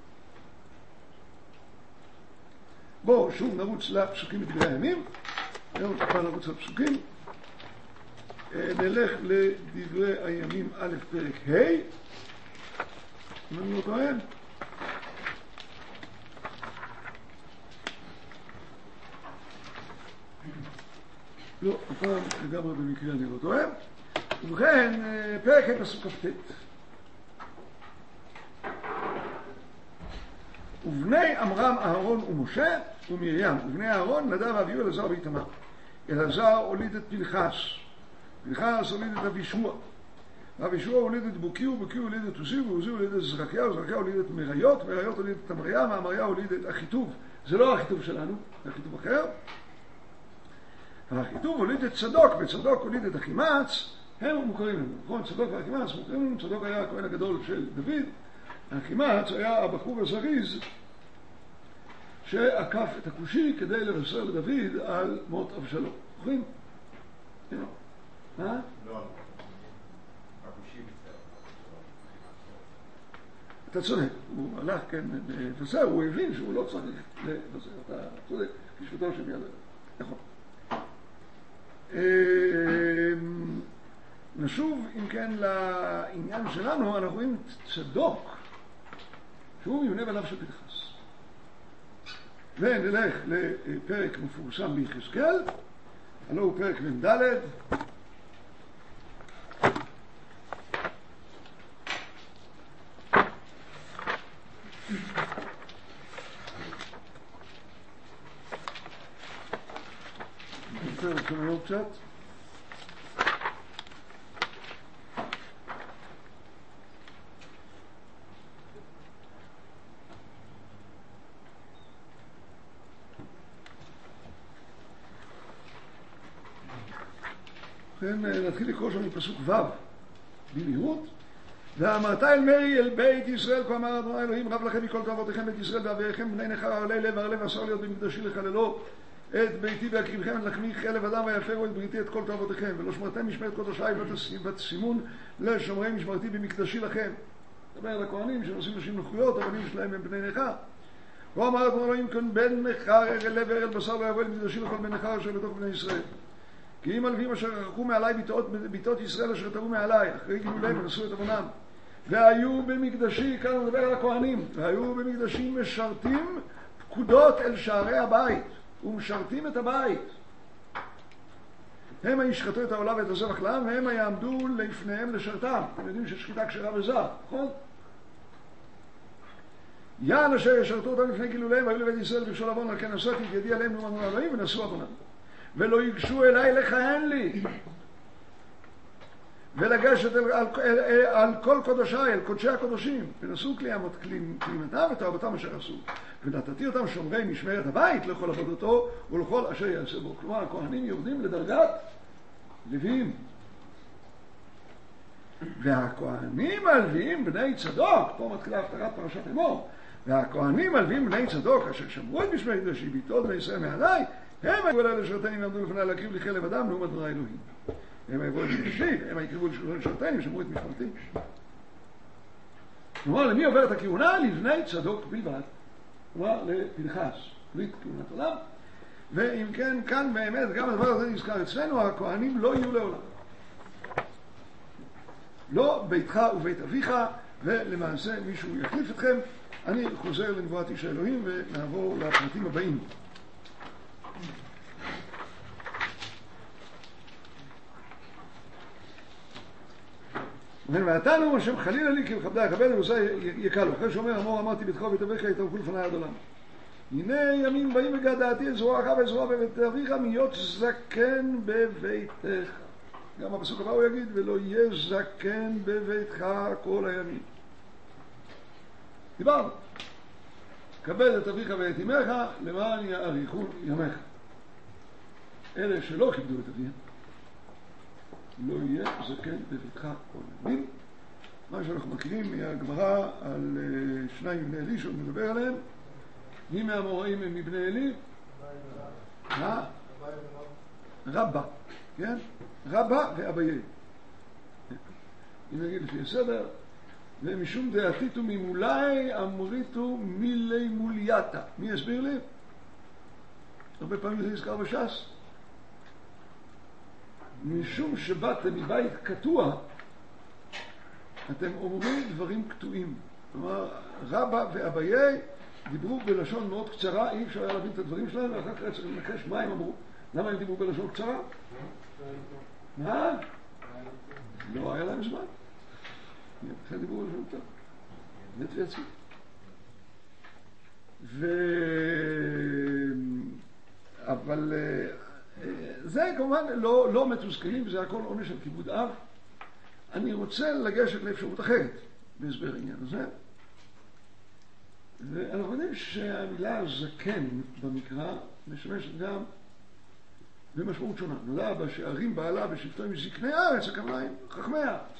בואו שוב נרוץ לפסוקים מדברי הימים, היום כבר נרוץ לפסוקים, נלך לדברי הימים א' פרק ה', אם אני לא טועה, לא, הפעם לגמרי במקרה אני לא טועה, ובכן פרק ה' פסוק כ"ט, ובני עמרם אהרון ומשה ומרים, ובני אהרון נדב ואביהו אלעזר ואיתמר. אלעזר הוליד את פנחס, פנחס הוליד את אבישוע, אבישוע הוליד את בוקי, ובוקי הוליד את עוזי, ועוזי הוליד את זרחיה, וזרחיה הוליד את מריות, מריות הוליד את אמריה, ואמריה הוליד את אחיטוב. זה לא אחיטוב שלנו, זה אחיטוב אחר. ואחיטוב הוליד את צדוק, וצדוק הוליד את אחימץ, הם מוכרים לנו, נכון? צדוק ואחימץ מוכרים לנו, צדוק היה הכהן הגדול של דוד, אחימץ היה הבחור הזריז שעקף את הכושי כדי לבשר לדוד על מות אבשלום. זוכרים? כן. אה? לא, הכושי מצטער. אתה צודק, הוא הלך כן לבשר, הוא הבין שהוא לא צריך לבשר, אתה צודק, כשפתו של יד. נכון. נשוב אם כן לעניין שלנו, אנחנו רואים צדוק שהוא מבנה בניו של פנחס. ונלך לפרק מפורסם ביחזקאל, הלוא הוא פרק מ"ד. נפר אותנו קצת. נתחיל לקרוא שם מפסוק ו' במהירות. ואמרת אל מרי אל בית ישראל כה אמר אדוני אלוהים רב לכם מכל תאוותיכם בית ישראל ואביכם בני נכר עלי לב וערלי ועשר להיות במקדשי לחללו את ביתי והקריבכם את לחמי חלב אדם ויפרו את בריתי את כל תאוותיכם ולא שמרתם משמרת קודשי ותשימון לשומרי משמרתי במקדשי לכם. מדבר על הכהנים שנושאים נשים נוחיות, הבנים שלהם הם בני נכר. כה אמר אדוני אלוהים כאן בן נכר ערל לב וערל בשר ויבוא למקדשי לכל בן נכר אשר בתוך בני ישראל. כי אם הלווים אשר רחקו מעלי ביתות ישראל אשר טבעו מעלי אחרי גילוליהם ונשאו את עוונם והיו במקדשי, כאן נדבר על הכהנים, והיו במקדשי משרתים פקודות אל שערי הבית ומשרתים את הבית. הם הישחטו את העולה ואת הזבח לעם והם יעמדו לפניהם לשרתם. אתם יודעים ששחיטה כשרה וזר, נכון? יען אשר ישרתו אותם לפני גילוליהם והיו לבית ישראל ביקשו לעוון על כן נשאתי את ידי עליהם נאמנו אלוהים ונשאו עוונם ולא ייגשו אליי לכהן לי ולגשת על, על, על, על כל קודשי, אל קודשי הקודשים ונשאו כלימות כלימתם ותאוותם אשר עשו ונתתי אותם שומרי משמרת הבית לכל עבודתו ולכל אשר יעשה בו. כלומר הכהנים יורדים לדרגת לוויים והכהנים הלוויים בני צדוק, פה מתחילה הפטרת פרשת אמור, והכהנים הלוויים בני צדוק אשר שמרו את משמרת קדשי ביתות בני ישראל מעלי הם היו אליי לשרתני ועמדו לפני להקריב לי חלב אדם נאום אדוני אלוהים. הם היו את מקדשי, הם יקריבו לשרתני ושמרו את משמרתי. כלומר, למי עוברת הכהונה? לבני צדוק בלבד. כלומר, לפנחס, פריט כהונת עולם. ואם כן, כאן באמת, גם הדבר הזה נזכר אצלנו, הכהנים לא יהיו לעולם. לא ביתך ובית אביך, ולמעשה מישהו יחליף אתכם. אני חוזר לנבואת איש האלוהים ונעבור לפרטים הבאים. ועתנו השם חלילה לי כי מכבדי אקבל ועושה יקלו. אחרי שאומר אמור אמרתי ביתך ובית אביך יתרחקו לפני עד עולם. הנה ימים באים וגדעתי את זרועך וזרוע בבית אביך מיות זקן בביתך. גם הפסוק הבא הוא יגיד ולא יהיה זקן בביתך כל הימים. דיברנו. כבד את אביך ואת אמך למען יאריכון ימיך. אלה שלא כיבדו את אביהם לא יהיה זקן בביתך כל הימים. מה שאנחנו מכירים מהגמרא על שניים מבני אלי שעוד מדבר עליהם. מי מהאמוראים הם מבני אלי? מה? רבא, כן? רבא ואביי. אם נגיד לפי הסדר, ומשום דעתיתו ממולי אמריתו מילי מולייתא. מי יסביר לי? הרבה פעמים זה נזכר בש"ס. משום שבאתם מבית קטוע, אתם אומרים דברים קטועים. כלומר, רבא ואביי דיברו בלשון מאוד קצרה, אי אפשר היה להבין את הדברים שלהם, ואחר כך צריך לנחש מה הם אמרו. למה הם דיברו בלשון קצרה? מה? לא היה להם זמן. אחרי דיברו בלשון קצרה. באמת ויציב. ו... אבל זה כמובן לא, לא מתוסכלים, וזה הכל עונש של כיבוד אב. אני רוצה לגשת לאפשרות אחרת בהסבר העניין הזה. ואנחנו יודעים שהמילה זקן במקרא משמשת גם במשמעות שונה. נולדה בשערים בעלה בשבטו עם זקני הארץ, הכוונה עם חכמי הארץ.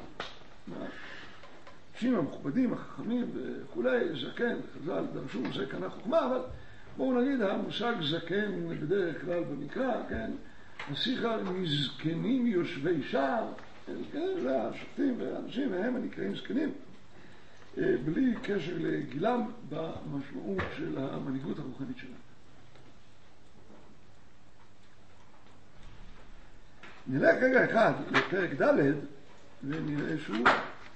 אנשים המכובדים, החכמים וכולי, זקן, חז"ל דרשו זקנה חוכמה, אבל בואו נגיד המושג זקן בדרך כלל במקרא, כן? השיחה מזקנים יושבי שער, כן? זה השופטים והאנשים והם הנקראים זקנים. בלי קשר לגילם במשמעות של המנהיגות הרוחנית שלהם. נלך רגע אחד לפרק ד' ונראה שוב.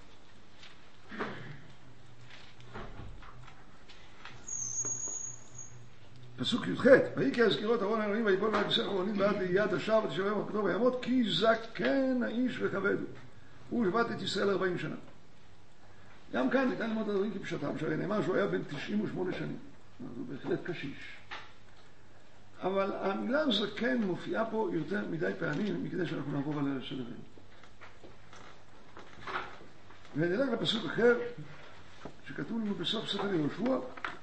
פסוק י"ח: ויהי כי יזכירו אהרון האלוהים ויפול מעל כיסא אהרון ועד ליד השער ותשאר יום הכתוב ויעמוד כי זקן האיש וכבדו. הוא שבת את ישראל ארבעים שנה. גם כאן ניתן ללמוד את הדברים כפשטם, שהרי נאמר שהוא היה בן תשעים ושמונה שנים. הוא בהחלט קשיש. אבל המילה זקן מופיעה פה יותר מדי פעמים מכדי שאנחנו נעבור עליה לסדר-היום. ונלך לפסוק אחר שכתוב לנו בסוף ספר יהושע,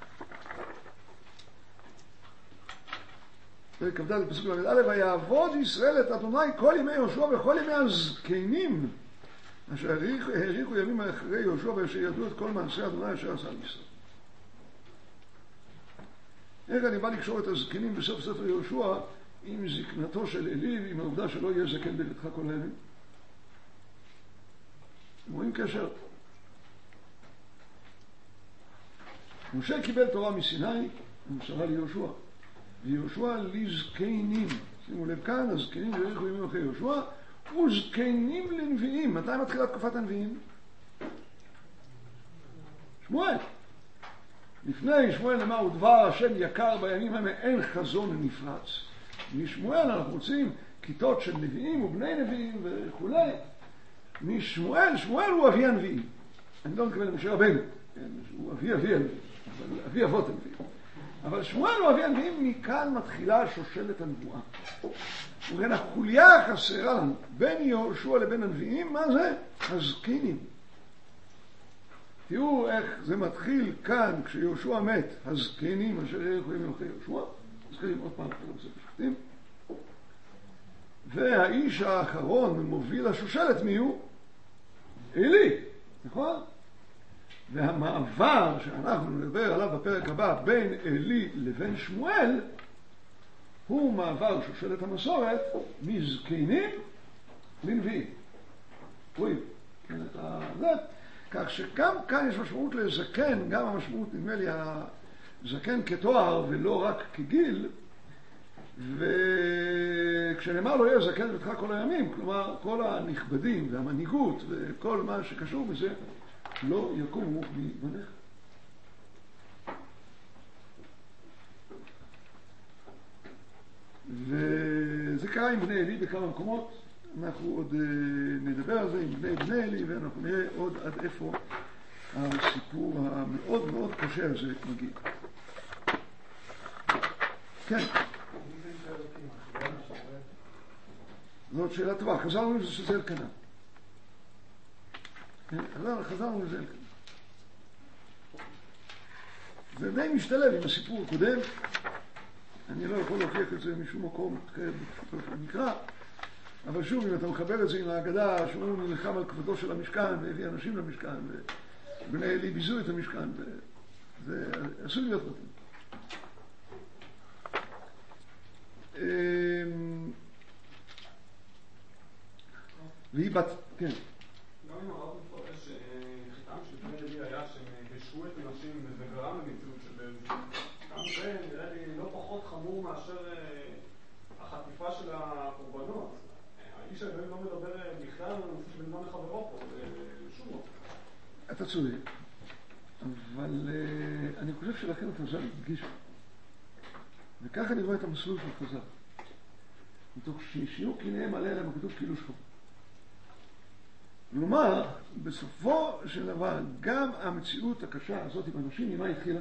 פרק כ"ד פסוק ל"א: ויעבוד ישראל את אדוני כל ימי יהושע וכל ימי הזקנים אשר האריכו ימים אחרי יהושע ואשר ידעו את כל מעשי אדוני אשר עשה על ישראל. איך אני בא לקשור את הזקנים בסוף ספר יהושע עם זקנתו של אלי ועם העובדה שלא יהיה זקן בביתך כל הימים? רואים קשר. משה קיבל תורה מסיני ומסרה ליהושע, ויהושע לזקנים. שימו לב כאן, הזקנים האריכו ימים אחרי יהושע וזקנים לנביאים. מתי מתחילה תקופת הנביאים? שמואל. לפני שמואל נאמר ודבר השם יקר בימים ההם אין חזון נפרץ. משמואל אנחנו רוצים כיתות של נביאים ובני נביאים וכו'. משמואל, שמואל הוא אבי הנביאים. אני לא מתכוון למשה רבנו, הוא אבי אבי הנביאים, אבל אבי אבות הנביאים. אבל שמואל הוא אבי הנביאים, מכאן מתחילה שושלת הנבואה. ובכן החוליה החסרה לנו בין יהושע לבין הנביאים, מה זה? הזקנים. תראו איך זה מתחיל כאן כשיהושע מת, הזקנים אשר האריכו ימים אחרי יהושע. נזכרים עוד פעם אחרי בספר שופטים. והאיש האחרון מוביל השושלת מי הוא? אלי, נכון? והמעבר שאנחנו נדבר עליו בפרק הבא בין אלי לבין שמואל הוא מעבר שושלת המסורת מזקנים לנביאים. רואים, כן, את זה. כך שגם כאן יש משמעות לזקן, גם המשמעות נדמה לי הזקן כתואר ולא רק כגיל, וכשנאמר לו יהיה זקן ביתך כל הימים, כלומר כל הנכבדים והמנהיגות וכל מה שקשור בזה לא יקומו מבניך. וזה קרה עם בני אלי בכמה מקומות, אנחנו עוד נדבר על זה עם בני בני אלי ואנחנו נראה עוד עד איפה הסיפור המאוד מאוד קשה הזה מגיע. כן. זאת שאלה טובה, חזרנו לזה שזה אלקנה. חזרנו לזה אלקנה. זה די משתלב עם הסיפור הקודם. אני לא יכול להוכיח את זה משום מקום בפשוטו של המקרא, אבל שוב, אם אתה מחבר את זה עם ההגדה שהוא נלחם על כבודו של המשכן והביא אנשים למשכן ובני אלי ביזו את המשכן, זה עשוי להיות מתאים. והיא בת... כן. גם אם הרב מפרש שחטאם של בני אלי היה שהם השרו את הנשים וזה גרם למציאות של זה, גם זה נראה לי לא פחות חמור מאשר החטיפה של הקורבנות. האיש האלוהים לא מדבר בכלל על הנושא של בן אדם לחברו פה, שום לא. אתה צודק, אבל אני חושב שלכן חז"ל הדגישו, וככה אני רואה את המסלול של חז"ל. מתוך שיהיו קניהם עליה להם הכתוב כאילו שחור. כלומר, בסופו של דבר, גם המציאות הקשה הזאת עם אנשים, ממה התחילה?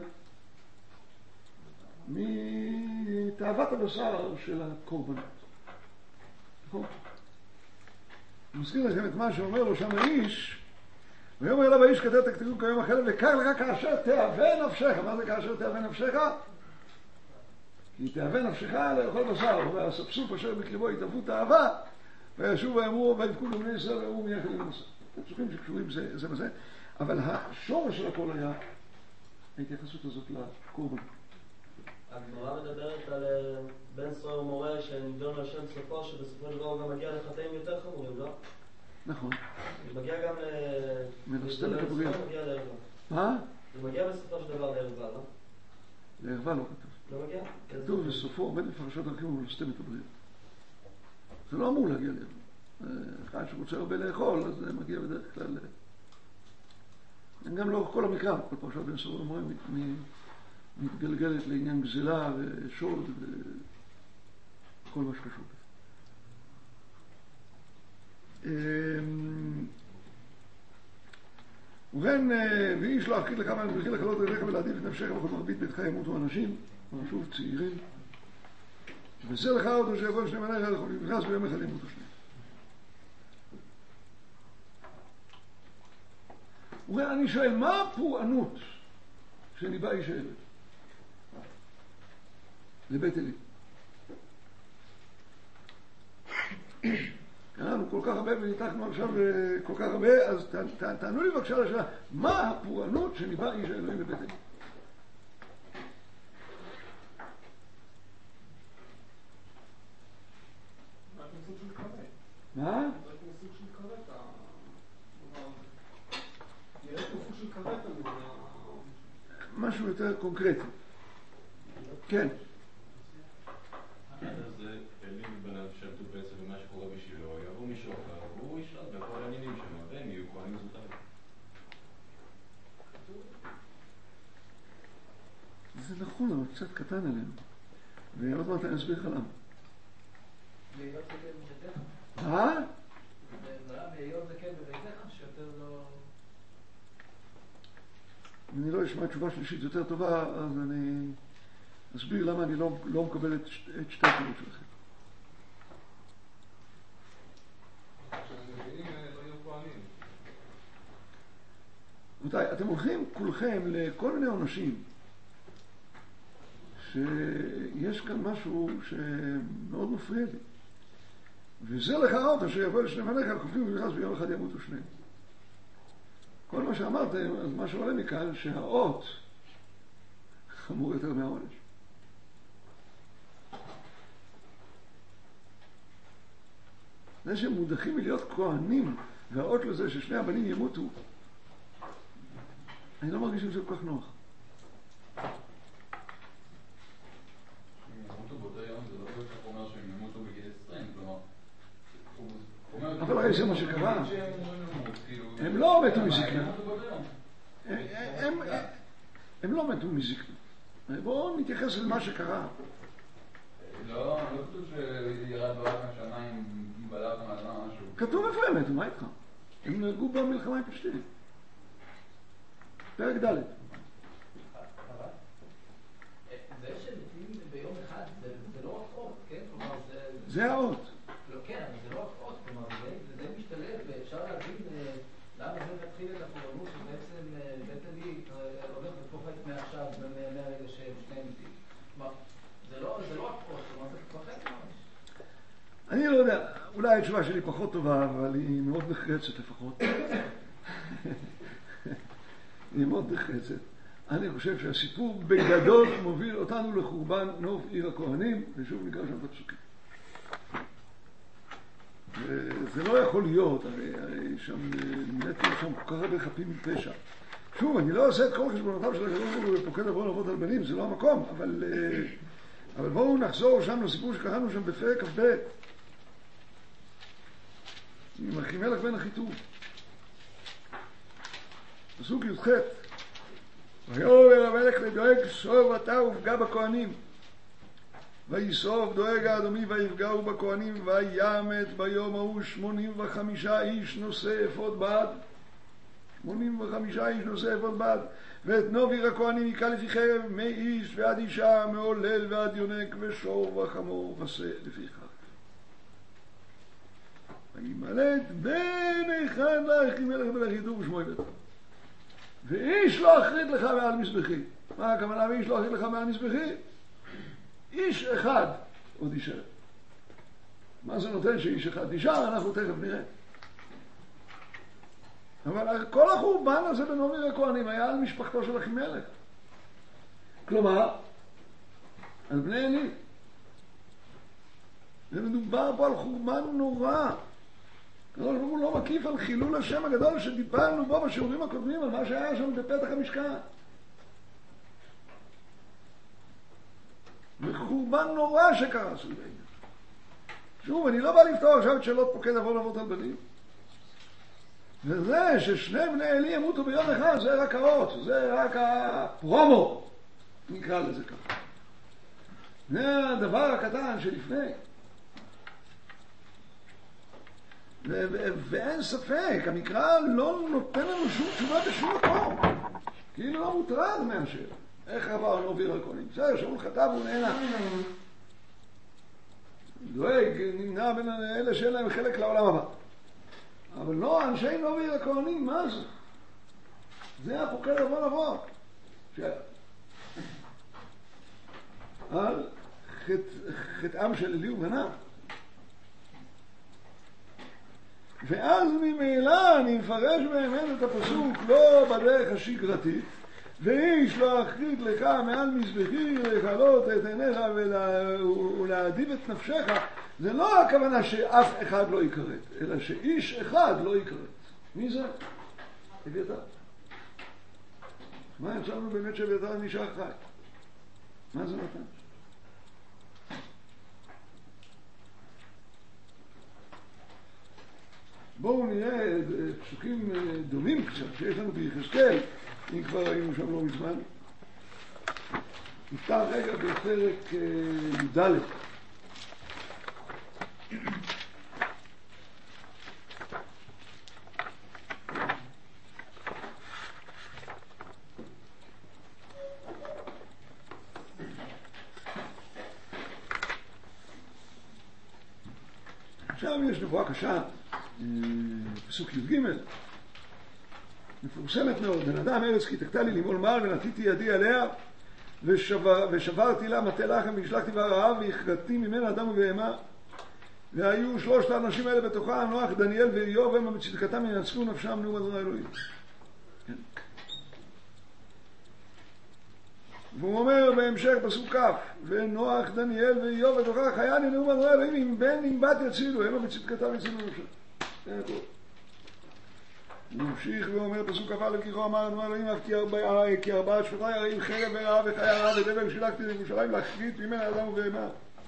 מתאוות הבשר של הקורבנות. נכון? אני מזכיר לכם את מה שאומר לו שם האיש, ויאמר אליו האיש כתב תכתבו כיום החלב, וקר לך כאשר תאווה נפשך. מה זה כאשר תאווה נפשך? כי תאווה נפשך לאכול בשר, והספסוף אשר בקרבו התאוו תאווה, וישוב ויאמרו ויבכו לבני ישראל ויאמרו מי יאכל עם בשר. פסוקים שקשורים זה, זה בזה, אבל השורש של הכל היה ההתייחסות הזאת לקורבן. הגמרא מדברת על בן סוהר ומורה שנידון לשם סופו, שבסופו של דבר הוא גם מגיע לחטאים יותר חמורים, לא? נכון. הוא מגיע גם ל... מרסטל את הבריאה. הוא מגיע לערווה. מה? הוא מגיע בסופו של דבר לערווה, לא? לערווה לא כתוב. לא מגיע? כתוב בסופו עומד בפרשת דרכים ומרסטל את הבריאה. זה לא אמור להגיע לערווה. אחד שרוצה הרבה לאכול, אז זה מגיע בדרך כלל... גם לאורך כל המקרא, כל פרשת בן סוהר ומורה מתגלגלת לעניין גזלה ושוד וכל מה שקשור. ובן, ואיש לא אכיל לך מן וכיל לחלות אליך ולהעדיף את נפשך וכל מרבית ביתך ימותו אנשים, שוב צעירים. וזה לך עוד שיבוא שני מניך נכנס ביום אחד ימותו שני. ואני שואל, מה הפורענות שניבא איש הילד לבית אלי? קראנו כל כך הרבה וניתחנו עכשיו כל כך הרבה, אז תענו לי בבקשה לשאלה, מה הפורענות שניבא איש האלוהים לבית אלי? מה? משהו יותר קונקרטי. כן. אז אלים בניו שלטו בעצם במה שקורה בשבילו, יבוא מישהו אחר, והוא ישלט בכל העניינים שלו, והם יהיו כהנים זוטרים. זה נכון, אבל קצת קטן עלינו. ועוד מעט אני אסביר לך למה. מה? להיות זקן בביתך שיותר לא... אם אני לא אשמע תשובה שלישית יותר טובה, אז אני אסביר למה אני לא, לא מקבל את, את שתי התשובות שלכם. רבותיי, אתם הולכים כולכם לכל מיני עונשים שיש כאן משהו שמאוד מפריע לי. וזה לך האות אשר יבוא לשני בניך, כופלים ונכנס ביום אחד ימותו שניהם. כל מה שאמרתם, אז מה שעולה מכאן, שהאות חמור יותר מהעונש. זה שהם מודחים מלהיות כהנים, והאות לזה ששני הבנים ימותו, אני לא מרגיש שזה כל כך נוח. ימותו באותו יום, זה לא כל כך אומר שהם ימותו בגיל עשרים, כלומר... אבל הרי זה מה שקרה. הם לא מתו מזקנה. הם לא מתו מזקנה. בואו נתייחס למה שקרה. לא, לא כתוב שירד ברק מהשמיים, בלע אותם על משהו. כתוב איפה הם מתו, מה איתך? הם נהרגו במלחמה עם פשטים. פרק ד'. זה שמתים ביום אחד, זה לא רק אות, כן? כלומר, זה... זה האות. לא, כן, אבל זה לא רק אות, כלומר, זה משתלב, ואפשר להבין למה זה מתחיל את הפורענות, שבעצם בעצם היא הולכת ופוחת מעכשיו, מהרגע שהם שניהם מתים. כלומר, זה לא רק אות, כלומר, זה פוחת ממש. אני לא יודע, אולי התשובה שלי פחות טובה, אבל היא מאוד נחרצת לפחות. היא מאוד נחרצת. אני חושב שהסיפור בגדול מוביל אותנו לחורבן נוב עיר הכהנים, ושוב נקרא שם את הפסוקים. זה לא יכול להיות, הרי, הרי שם נמלאתי שם כל כך הרבה חפים מפשע. שוב, אני לא עושה את כל חשבונותיו של הגדול ופוקד עבור אבות על בנים, זה לא המקום, אבל, אבל בואו נחזור שם לסיפור שקראנו שם בפרק כ"ב. עם אחימלך בן אחיטוב. פסוק י"ח. ויאמר המלך לדואג סוב אתה ופגע בכהנים. ויסוב דואג האדומי ויפגעו בכהנים וימת ביום ההוא שמונים וחמישה איש נושא אפוד בד. שמונים וחמישה איש נושא אפוד בד. ואת נוב עיר הכהנים יקע לפי חרב מאיש ועד אישה מעולל ועד יונק ושור וחמור ושה לפיכך. וימלט בן אחד לאחימלך בן אחיטוב ושמו יבט. ואיש לא אחריד לך מעל מזבחי. מה הכוונה ואיש לא אחריד לך מעל מזבחי? איש אחד עוד יישאר. מה זה נותן שאיש אחד יישאר? אנחנו תכף נראה. אבל כל החורבן הזה בנוב עיר הכהנים היה על משפחתו של אחימלך. כלומר, על בני עלי. ומדובר פה על חורבן נורא. הקדוש ברוך הוא לא מקיף על חילול השם הגדול שדיברנו בו בשיעורים הקודמים על מה שהיה שם בפתח המשכן. וחורבן נורא שקרה סביבנו. שוב, אני לא בא לפתור עכשיו את שאלות פוקד עבור אבות על בנים. וזה ששני בני עלי ימותו ביום אחד, זה רק האות, זה רק הפרומו, נקרא לזה ככה. זה הדבר הקטן שלפני. ואין ספק, המקרא לא נותן לנו שום תשובה בשום מקום. כאילו לא מוטרד מהשאלה. איך עבר נוב עיר הכהנים? בסדר, שאול חטא והוא נהנה. דואג, נמנע בין אלה שאין להם חלק לעולם הבא. אבל לא, אנשי נוב עיר הכהנים, מה זה? זה הפוקד עבור אבות. על חטאם של עלי ובניו. ואז ממילא אני מפרש באמת את הפסוק לא בדרך השגרתית, ואיש לא אחריד לך מעל מזבחי לכלות את עיניך ולהדיב את נפשך. זה לא הכוונה שאף אחד לא יקראת, אלא שאיש אחד לא יקראת. מי זה? אביתר. מה יצא לנו באמת שאביתר נשאר חי? מה זה נתן? בואו נראה פסוקים דומים קצת שיש לנו ביחזקאל, אם כבר היינו שם לא מזמן. נפתח רגע בפרק י"ד. עכשיו יש נבואה קשה, פסוק י"ג, מפורסמת מאוד. בן אדם ארץ כי תקטע לי למול מעל ונתיתי ידי עליה ושבר, ושברתי לה מטה לחם והשלחתי בה רעב והכרתי ממנה אדם ובהמה, והיו שלושת האנשים האלה בתוכה, נוח, דניאל ואיוב, הם בצדקתם ינצחו נפשם נאום אדוני אלוהים. כן. והוא אומר בהמשך פסוק כ' ונוח, דניאל ואיוב בתוכה חיה לי נאום אדוני אלוהים, אם בן אם בת יצילו, הם בצדקתם יצילו נפשם. זה הכל. הוא ממשיך ואומר פסוק כ"א, כי כה אמר אדוני אלוהים אף כי ארבעת שפטי הרעים חרב ורעה וחיה רעה ודבר שילחתי לירושלים להכרית ממנה אדם ובהמה.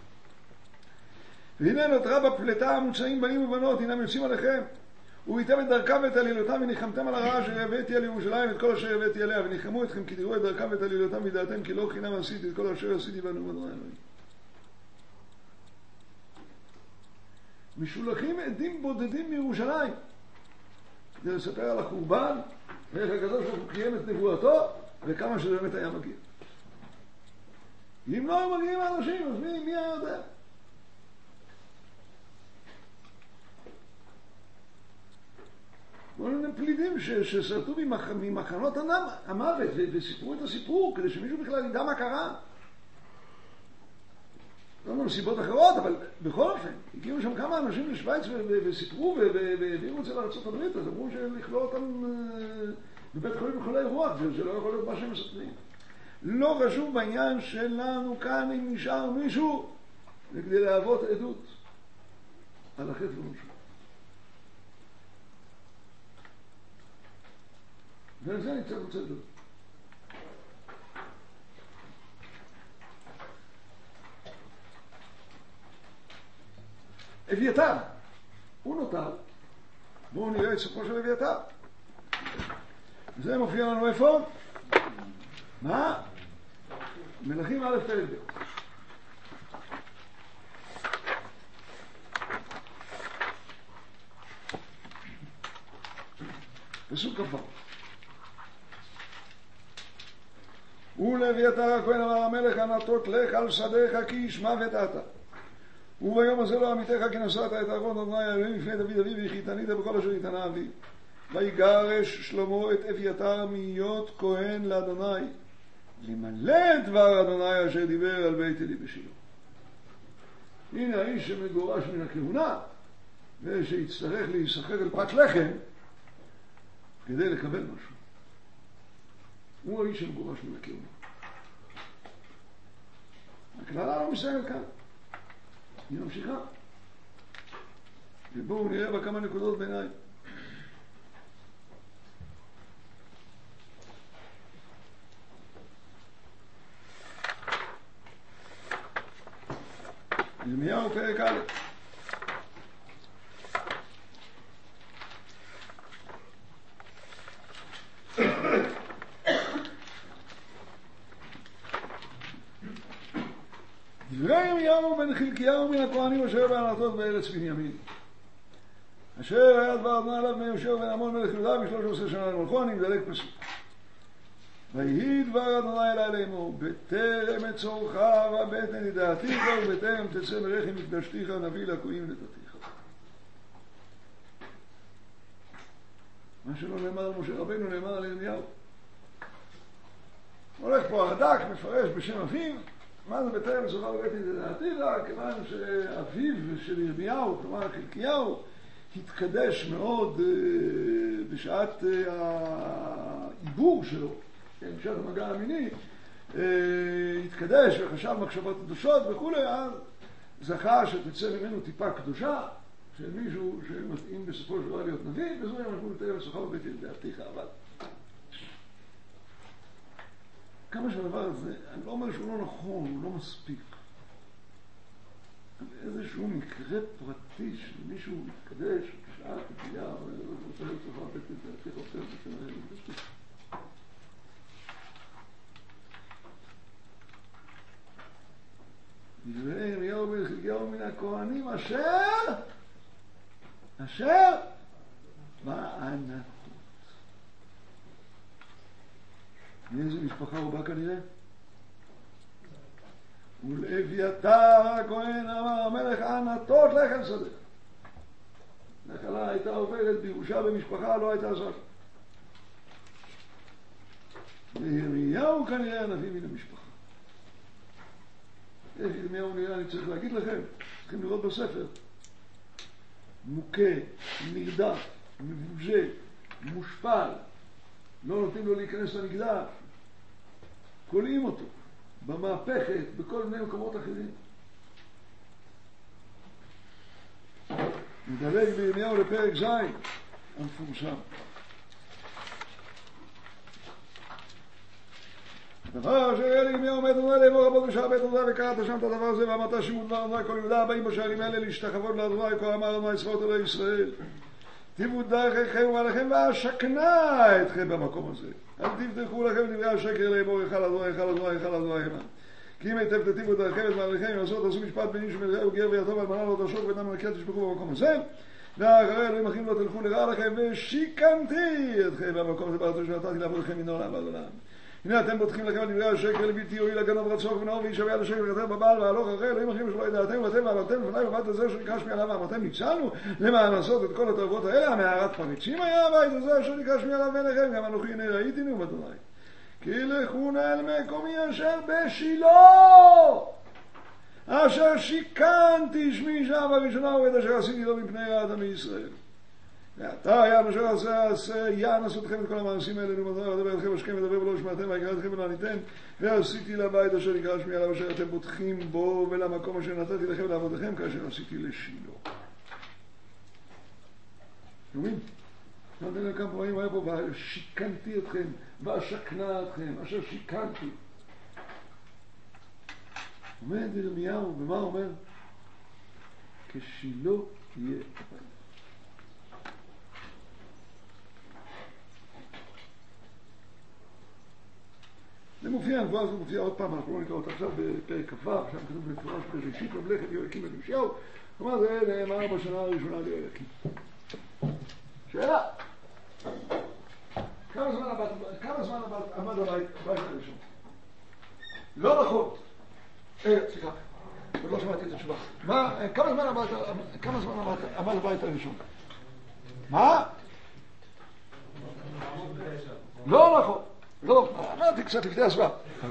והנה נותרה בפלטה המוצאים בנים ובנות, הנם יוצאים עליכם. וראיתם את דרכם ואת עלילותם וניחמתם על הרעה אשר הבאתי על ירושלים את כל אשר הבאתי עליה, וניחמו אתכם כי תראו את דרכם ואת עלילותם וידעתם כי לא חינם עשיתי את כל אשר עשיתי בנו אדוני אלוהים. משולחים עדים בודדים מירושלים כדי לספר על החורבן ואיך הקדוש ברוך הוא קיים את נבואתו וכמה שזה באמת היה מגיע. אם לא היו מגיעים האנשים, אז מי, מי היה יודע? כל מיני פלידים שסרטו ממח, ממחנות המוות וסיפרו את הסיפור כדי שמישהו בכלל ידע מה קרה. לא לנו סיבות אחרות, אבל בכל אופן, הגיעו שם כמה אנשים לשוויץ וסיפרו והביאו את זה לארצות הברית, אז אמרו שלכלוא אותם בבית חולים בחולי רוח, זה לא יכול להיות מה שהם מספרים. לא חשוב בעניין שלנו כאן אם נשאר מישהו כדי להוות עדות על החטא ועונשו. ועל זה אני קצת רוצה לדבר. אביתר, הוא נותר. בואו נראה את סופו של אביתר. זה מופיע לנו איפה? מה? מלכים א' פרק ב'. פסוק כ"ו. ולאביתר הכהן אמר המלך הנטות לך על שדך כי ישמע ותעתה. וביום הזה לא עמיתך כי נשאת את ארון אדוני אלוהים לפני דוד אביו והחיתנית בכל אשר יתנה אביו. ויגרש שלמה את אביתר מהיות כהן לאדוני למלא דבר אדוני אשר דיבר על בית אלי בשילה. הנה האיש שמגורש מן הכהונה ושיצטרך להיסחר אל פת לחם כדי לקבל משהו. הוא האיש שמגורש מן הכהונה. הכללה לא מסתיימת כאן. היא ממשיכה. ובואו נראה בה כמה נקודות ביניים. ירמיהו פרק א'. דברי ירמיהו בן חלקיהו מן הכהנים אשר בענתות בארץ בנימין. אשר היה דבר אדוני עליו מיהושע בן עמון מלך יהודה בשלוש עשרה שנה למלכו. אני מדלג פסוק. ויהי דבר אדוני אלי לאמור בטרם את צורך ובטן ידעתיך ובטרם תצא מרחם מקדשתיך נביא לקויים נתתיך. מה שלא נאמר על משה רבנו נאמר על ירמיהו. הולך פה הרד"ק מפרש בשם אביו מה זה בטרם את צורך ובטן ידעתיך, כיוון שאביו של ירמיהו, כלומר חלקיהו, התקדש מאוד בשעת העיבור שלו, בשעת המגע המיני, התקדש וחשב מחשבות קדושות וכו', אז זכה שתצא ממנו טיפה קדושה של מישהו שמתאים בסופו של דבר להיות נביא, וזו אנחנו נתאר לצורך ובטן ידעתיך. אבל כמה שהדבר הזה, אני לא אומר שהוא לא נכון, הוא לא מספיק. איזשהו מקרה פרטי שמישהו מתקדש בשעה תפילה ורוצה לצורך ובטן ידעתיך עושה בשם הרעים בשביל. דברי ירמיהו בן חלקיהו מן הכהנים אשר אשר בענתות. מאיזה משפחה הוא בא כנראה? ולאביתר הכהן אמר המלך ענתות לך על שדך. נחלה הייתה עוברת בירושה במשפחה, לא הייתה זרה. וירמיהו כנראה הנביא מן המשפחה. איך ירמיהו נראה, אני צריך להגיד לכם, צריכים לראות בספר. מוכה, נרדף, מבוזה, מושפל, לא נותנים לו להיכנס למקדש, קולעים אותו, במהפכת, בכל מיני מקומות אחרים. נדלג בירמיהו לפרק ז' המפורסם. נכון, שאלי ירמיה עומד אדוני לאמור רבות בשער בית אדוני וקראת שם את הדבר הזה ואמרת שמעו דבר אדוני כל יהודה הבאים בשערים האלה להשתחוות לאדוני כה אמר אדוני צבאות אלוהי ישראל תיבו דרככם ומעליכם ואשכנה אתכם במקום הזה אל תבטחו לכם דברי השקר לאמור היכל אדוני היכל אדוני היכל אדוני המה כי אם היטב תטיבו דרככם את מעליכם אם עשו תעשו משפט בין איש ומלכה וגר ויתום ואלמנה לא תעשוק ואינם מנקה תשפכו במקום הזה ואחרי אלוהים אחים לא תלכו לרעה לכם ושיקנתי אתכם במקום הזה בארצו שנתתי לעבודכם מן העולם ועד עולם הנה אתם בוטחים לכם על דברי השקר לבלתי יועיל לגנוב רצוח ונאור וישבע על השקר וכתב בבעל והלוך אחרי אלוהים אחים שלא ידעתם ואתם ועברתם לפני בבת הזה שנקרא שמי עליו ואמרתם ניצלנו למען לעשות את כל התרבות האלה המערת פריצים היה הבית הזה אשר נקרא שמי עליו ואליכם גם אנוכי הנה ראיתי נאום אדוני כי לכו אל מקומי אשר בשילה אשר שיקנתי שמי שם הראשונה ואת אשר עשיתי לו מפני רעת עמי ישראל ועתה יען אשר עשה עשה יען עשו אתכם את כל המעשים האלה ומטרה ודבר אתכם השכם ודבר ולא שמעתם ויקרא אתכם ולא עניתם ועשיתי לבית אשר נקרא שמי עליו אשר אתם בוטחים בו ולמקום אשר נתתי לכם לעבודכם כאשר עשיתי לשילה. שומעים? נתן לכם פעמים היה פה ושיקנתי אתכם ואשכנה אתכם אשר שיקנתי עומד ירמיהו ומה אומר? כשילה יהיה הבית. זה מופיע, הנבואה הזו מופיע עוד פעם, אנחנו לא נקרא אותה עכשיו בפרק כ"ו, שם כתוב במפורש בראשית ממלכת יהויקים בן יאשיהו, כלומר זה נאמר בשנה הראשונה ליהויקים. שאלה, כמה זמן כמה זמן עמד הבית הראשון? לא נכון. אה, סליחה, לא שמעתי את התשובה. מה, כמה זמן עמד, כמה זמן עמד הבית הראשון? מה? לא נכון. לא, אמרתי קצת לפני הזמן.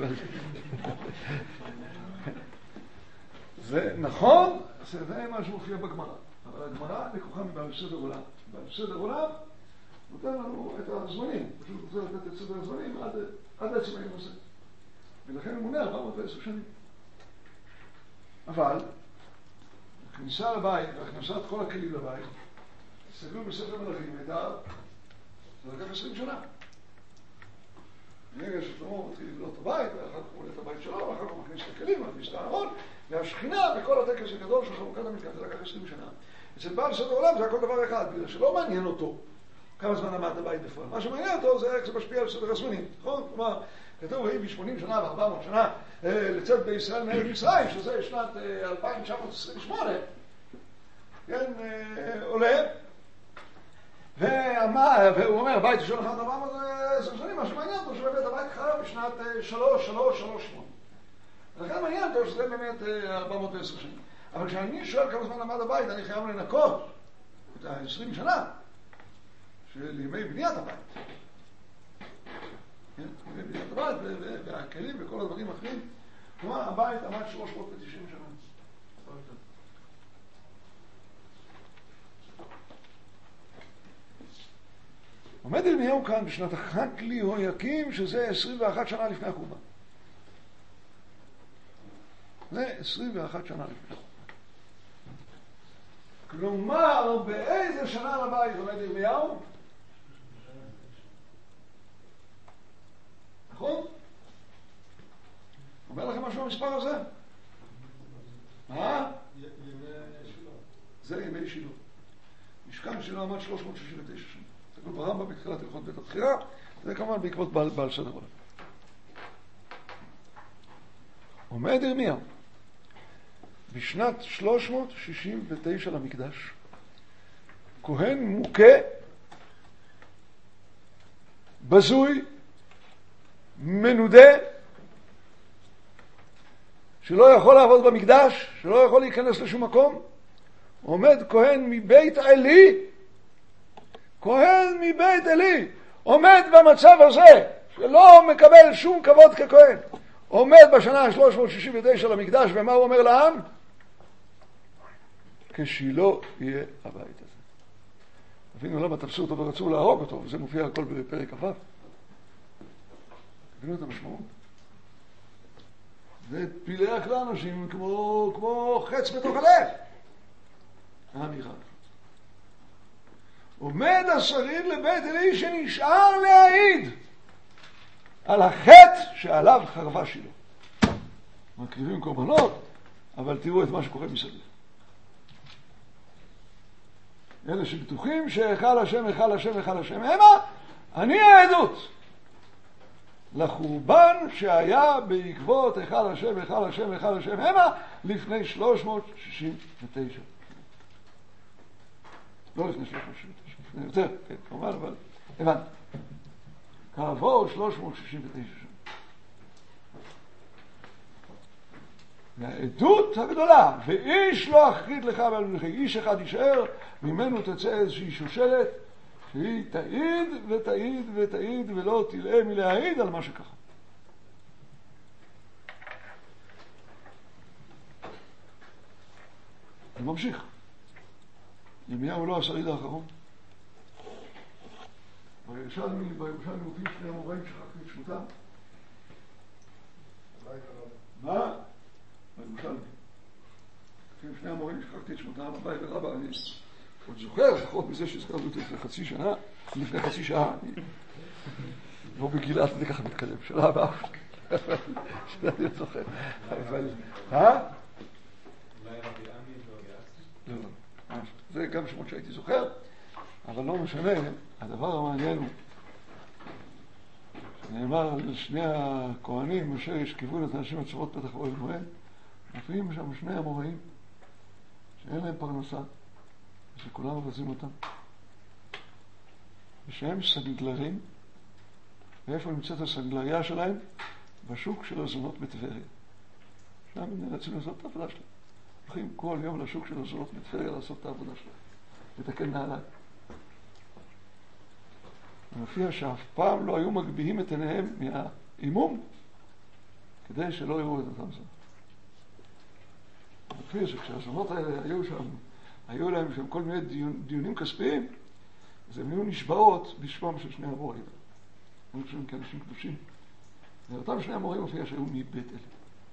זה נכון, זה מה שמופיע בגמרא. אבל הגמרא לקוחה מבעל סדר עולם. בעל סדר עולם נותן לנו את הזמנים. פשוט רוצה לתת את סדר הזמנים עד, עד עצם היום הזה. ולכן הוא מונה ארבע מאות ועשר שנים. אבל, הכניסה לבית, הכנסת כל הכלים לבית, תסתכלו בספר מלכים, הייתה, זה לקח עשרים שנה. נראה ששלמה מתחיל לבנות את הבית, ואחר כך הוא עולה את הבית שלו, ואחר כך הוא מכניס את הכלים, מכניס את הארון, והשכינה בכל הטקס הגדול של חנוכת המזבח, זה לקח עשרים שנה. אצל בעל סדר עולם זה הכל דבר אחד, בגלל שלא מעניין אותו כמה זמן עמד הבית בפועל. מה שמעניין אותו זה איך זה משפיע על סדר הזמנים, נכון? כלומר, כתוב ראי ב-שמונים שנה ו-ארבע מאות שנה לצאת בישראל מארץ מצרים, שזה שנת אלפיים תשע מאות עשרים ושמונה, כן, עולה, והוא אומר, הבית ראשון אחד ארבע מאות עשר שנים, מה שמעניין אותו שבאמת הבית חרב בשנת שלוש, שלוש, שלוש, שמונה. לכן מעניין אותו שזה באמת ארבע מאות ועשר שנים. אבל כשאני שואל כמה זמן עמד הבית, אני חייב לנקות את ה-עשרים שנה של ימי בניית הבית. ימי בניית הבית והכלים וכל הדברים האחרים. כלומר, הבית עמד שלוש מאות ותשעים שנה. עומד ירמיהו כאן בשנת החג ליהויקים, שזה עשרים ואחת שנה לפני החורבן. זה עשרים ואחת שנה לפני החורבן. כלומר, באיזה שנה לבית עומד ירמיהו? נכון? אומר לכם משהו המספר הזה? מה? זה ימי שילה. משכן שילה עמד שלוש מאות שישים ותשע שנים. זה כבר ברמב"ם בתחילת הלכות בית הבחירה, זה כמובן בעקבות בעל, בעל סדר עולם. עומד ירמיהו בשנת שלוש מאות שישים ותשע למקדש, כהן מוכה, בזוי, מנודה, שלא יכול לעבוד במקדש, שלא יכול להיכנס לשום מקום. עומד כהן מבית עלי, כהן מבית עלי, עומד במצב הזה, שלא מקבל שום כבוד ככהן. עומד בשנה שלוש מאות שישים ותשע למקדש, ומה הוא אומר לעם? כשילה יהיה הבית הזה. הבינו למה תפסו אותו ורצו להרוג אותו, וזה מופיע הכל בפרק כ"ו. הבינו את המשמעות? זה פילח לאנשים כמו, כמו חץ בתוך הלב. האמירה. עומד השריד לבית עלי שנשאר להעיד על החטא שעליו חרבה שילה. מקריבים קורבנות, אבל תראו את מה שקורה מסביב. אלה שבטוחים שהיכל השם, היכל השם, היכל השם, המה, אני העדות לחורבן שהיה בעקבות היכל השם, היכל השם, היכל השם, המה, לפני שלוש מאות שישים ותשע. לא לפני שלוש מאות שישים ותשע, לפני יותר, כן, כמובן, אבל הבנתי. כעבור שלוש מאות שישים ותשע שנה. והעדות הגדולה, ואיש לא אחריד לך ועל מלכי, איש אחד יישאר, ממנו תצא איזושהי שושלת, שהיא תעיד ותעיד ותעיד ולא תלאה מלהעיד על מה שככה. זה ממשיך. ירמיהו לא השריד האחרון. בירושלמי, בירושלמי מופיעים שני המוראים שכחתי את שמותם. מה? בירושלמי. מופיעים שני המוראים שכחתי את שמותם, אביי ורבא, אני עוד זוכר, לפחות מזה שהזכרנו אותי לפני חצי שנה, לפני חצי שעה, אני לא בגילת, זה ככה מתקדם, שנה הבאה, שאני לא זוכר. אבל, אה? אולי רבי עמי לא גאס? לא, לא. זה גם שמות שהייתי זוכר, אבל לא משנה, הדבר המעניין הוא שנאמר על שני הכהנים אשר ישכבו את האנשים הצורות פתח אוהל מועד, מופיעים שם שני המוראים שאין להם פרנסה ושכולם מבזים אותם ושהם סנדלרים. ואיפה נמצאת הסנדלריה שלהם? בשוק של הזונות בטבריה. שם הם נאלצים לעשות את העבודה שלהם, הולכים כל יום לשוק של הזונות בטבריה לעשות את העבודה שלהם, לתקן נעליים. ומופיע שאף פעם לא היו מגביהים את עיניהם מהאימום כדי שלא יראו את אותם זונות. מופיע שכשהזונות האלה היו שם, היו להם שם כל מיני דיון, דיונים כספיים, אז הם היו נשבעות בשמם של שני המוראים. אני חושב כאנשים קדושים. ואותם שני המוראים מופיע שהיו מבית אל.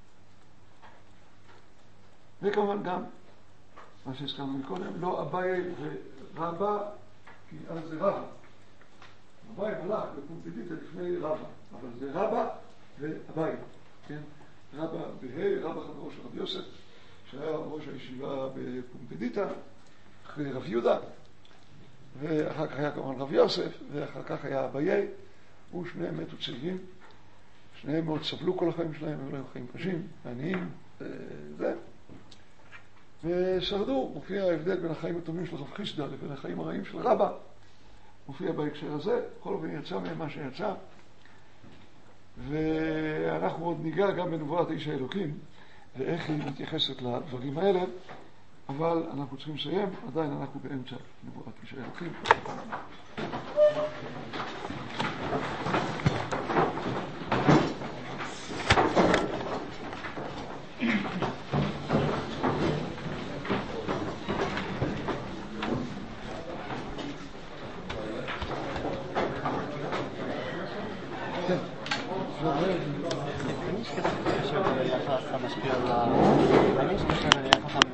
וכמובן גם, מה שהזכרנו מקודם, לא אביי ורבא, כי אז זה רבא. אביי מלך בפומפידיתא לפני רבא, אבל זה רבא ואביי, כן? רבא בהי, רבא חברו של רבי יוסף, שהיה ראש הישיבה בפומפידיתא, אחרי רב יהודה, ואחר כך היה כמובן רב יוסף, ואחר כך היה אביי, ושניהם מתו צעירים, שניהם מאוד סבלו כל החיים שלהם, היו להם חיים קשים, עניים, וזה. ושרדו, מופיע ההבדל בין החיים הטובים של רב חיסדא לבין החיים הרעים של רבא, מופיע בהקשר הזה, בכל אופן יצא מהם מה שיצא, ואנחנו עוד ניגע גם בנבואת איש האלוקים, ואיך היא מתייחסת לדברים האלה, אבל אנחנו צריכים לסיים, עדיין אנחנו באמצע נבואת איש האלוקים.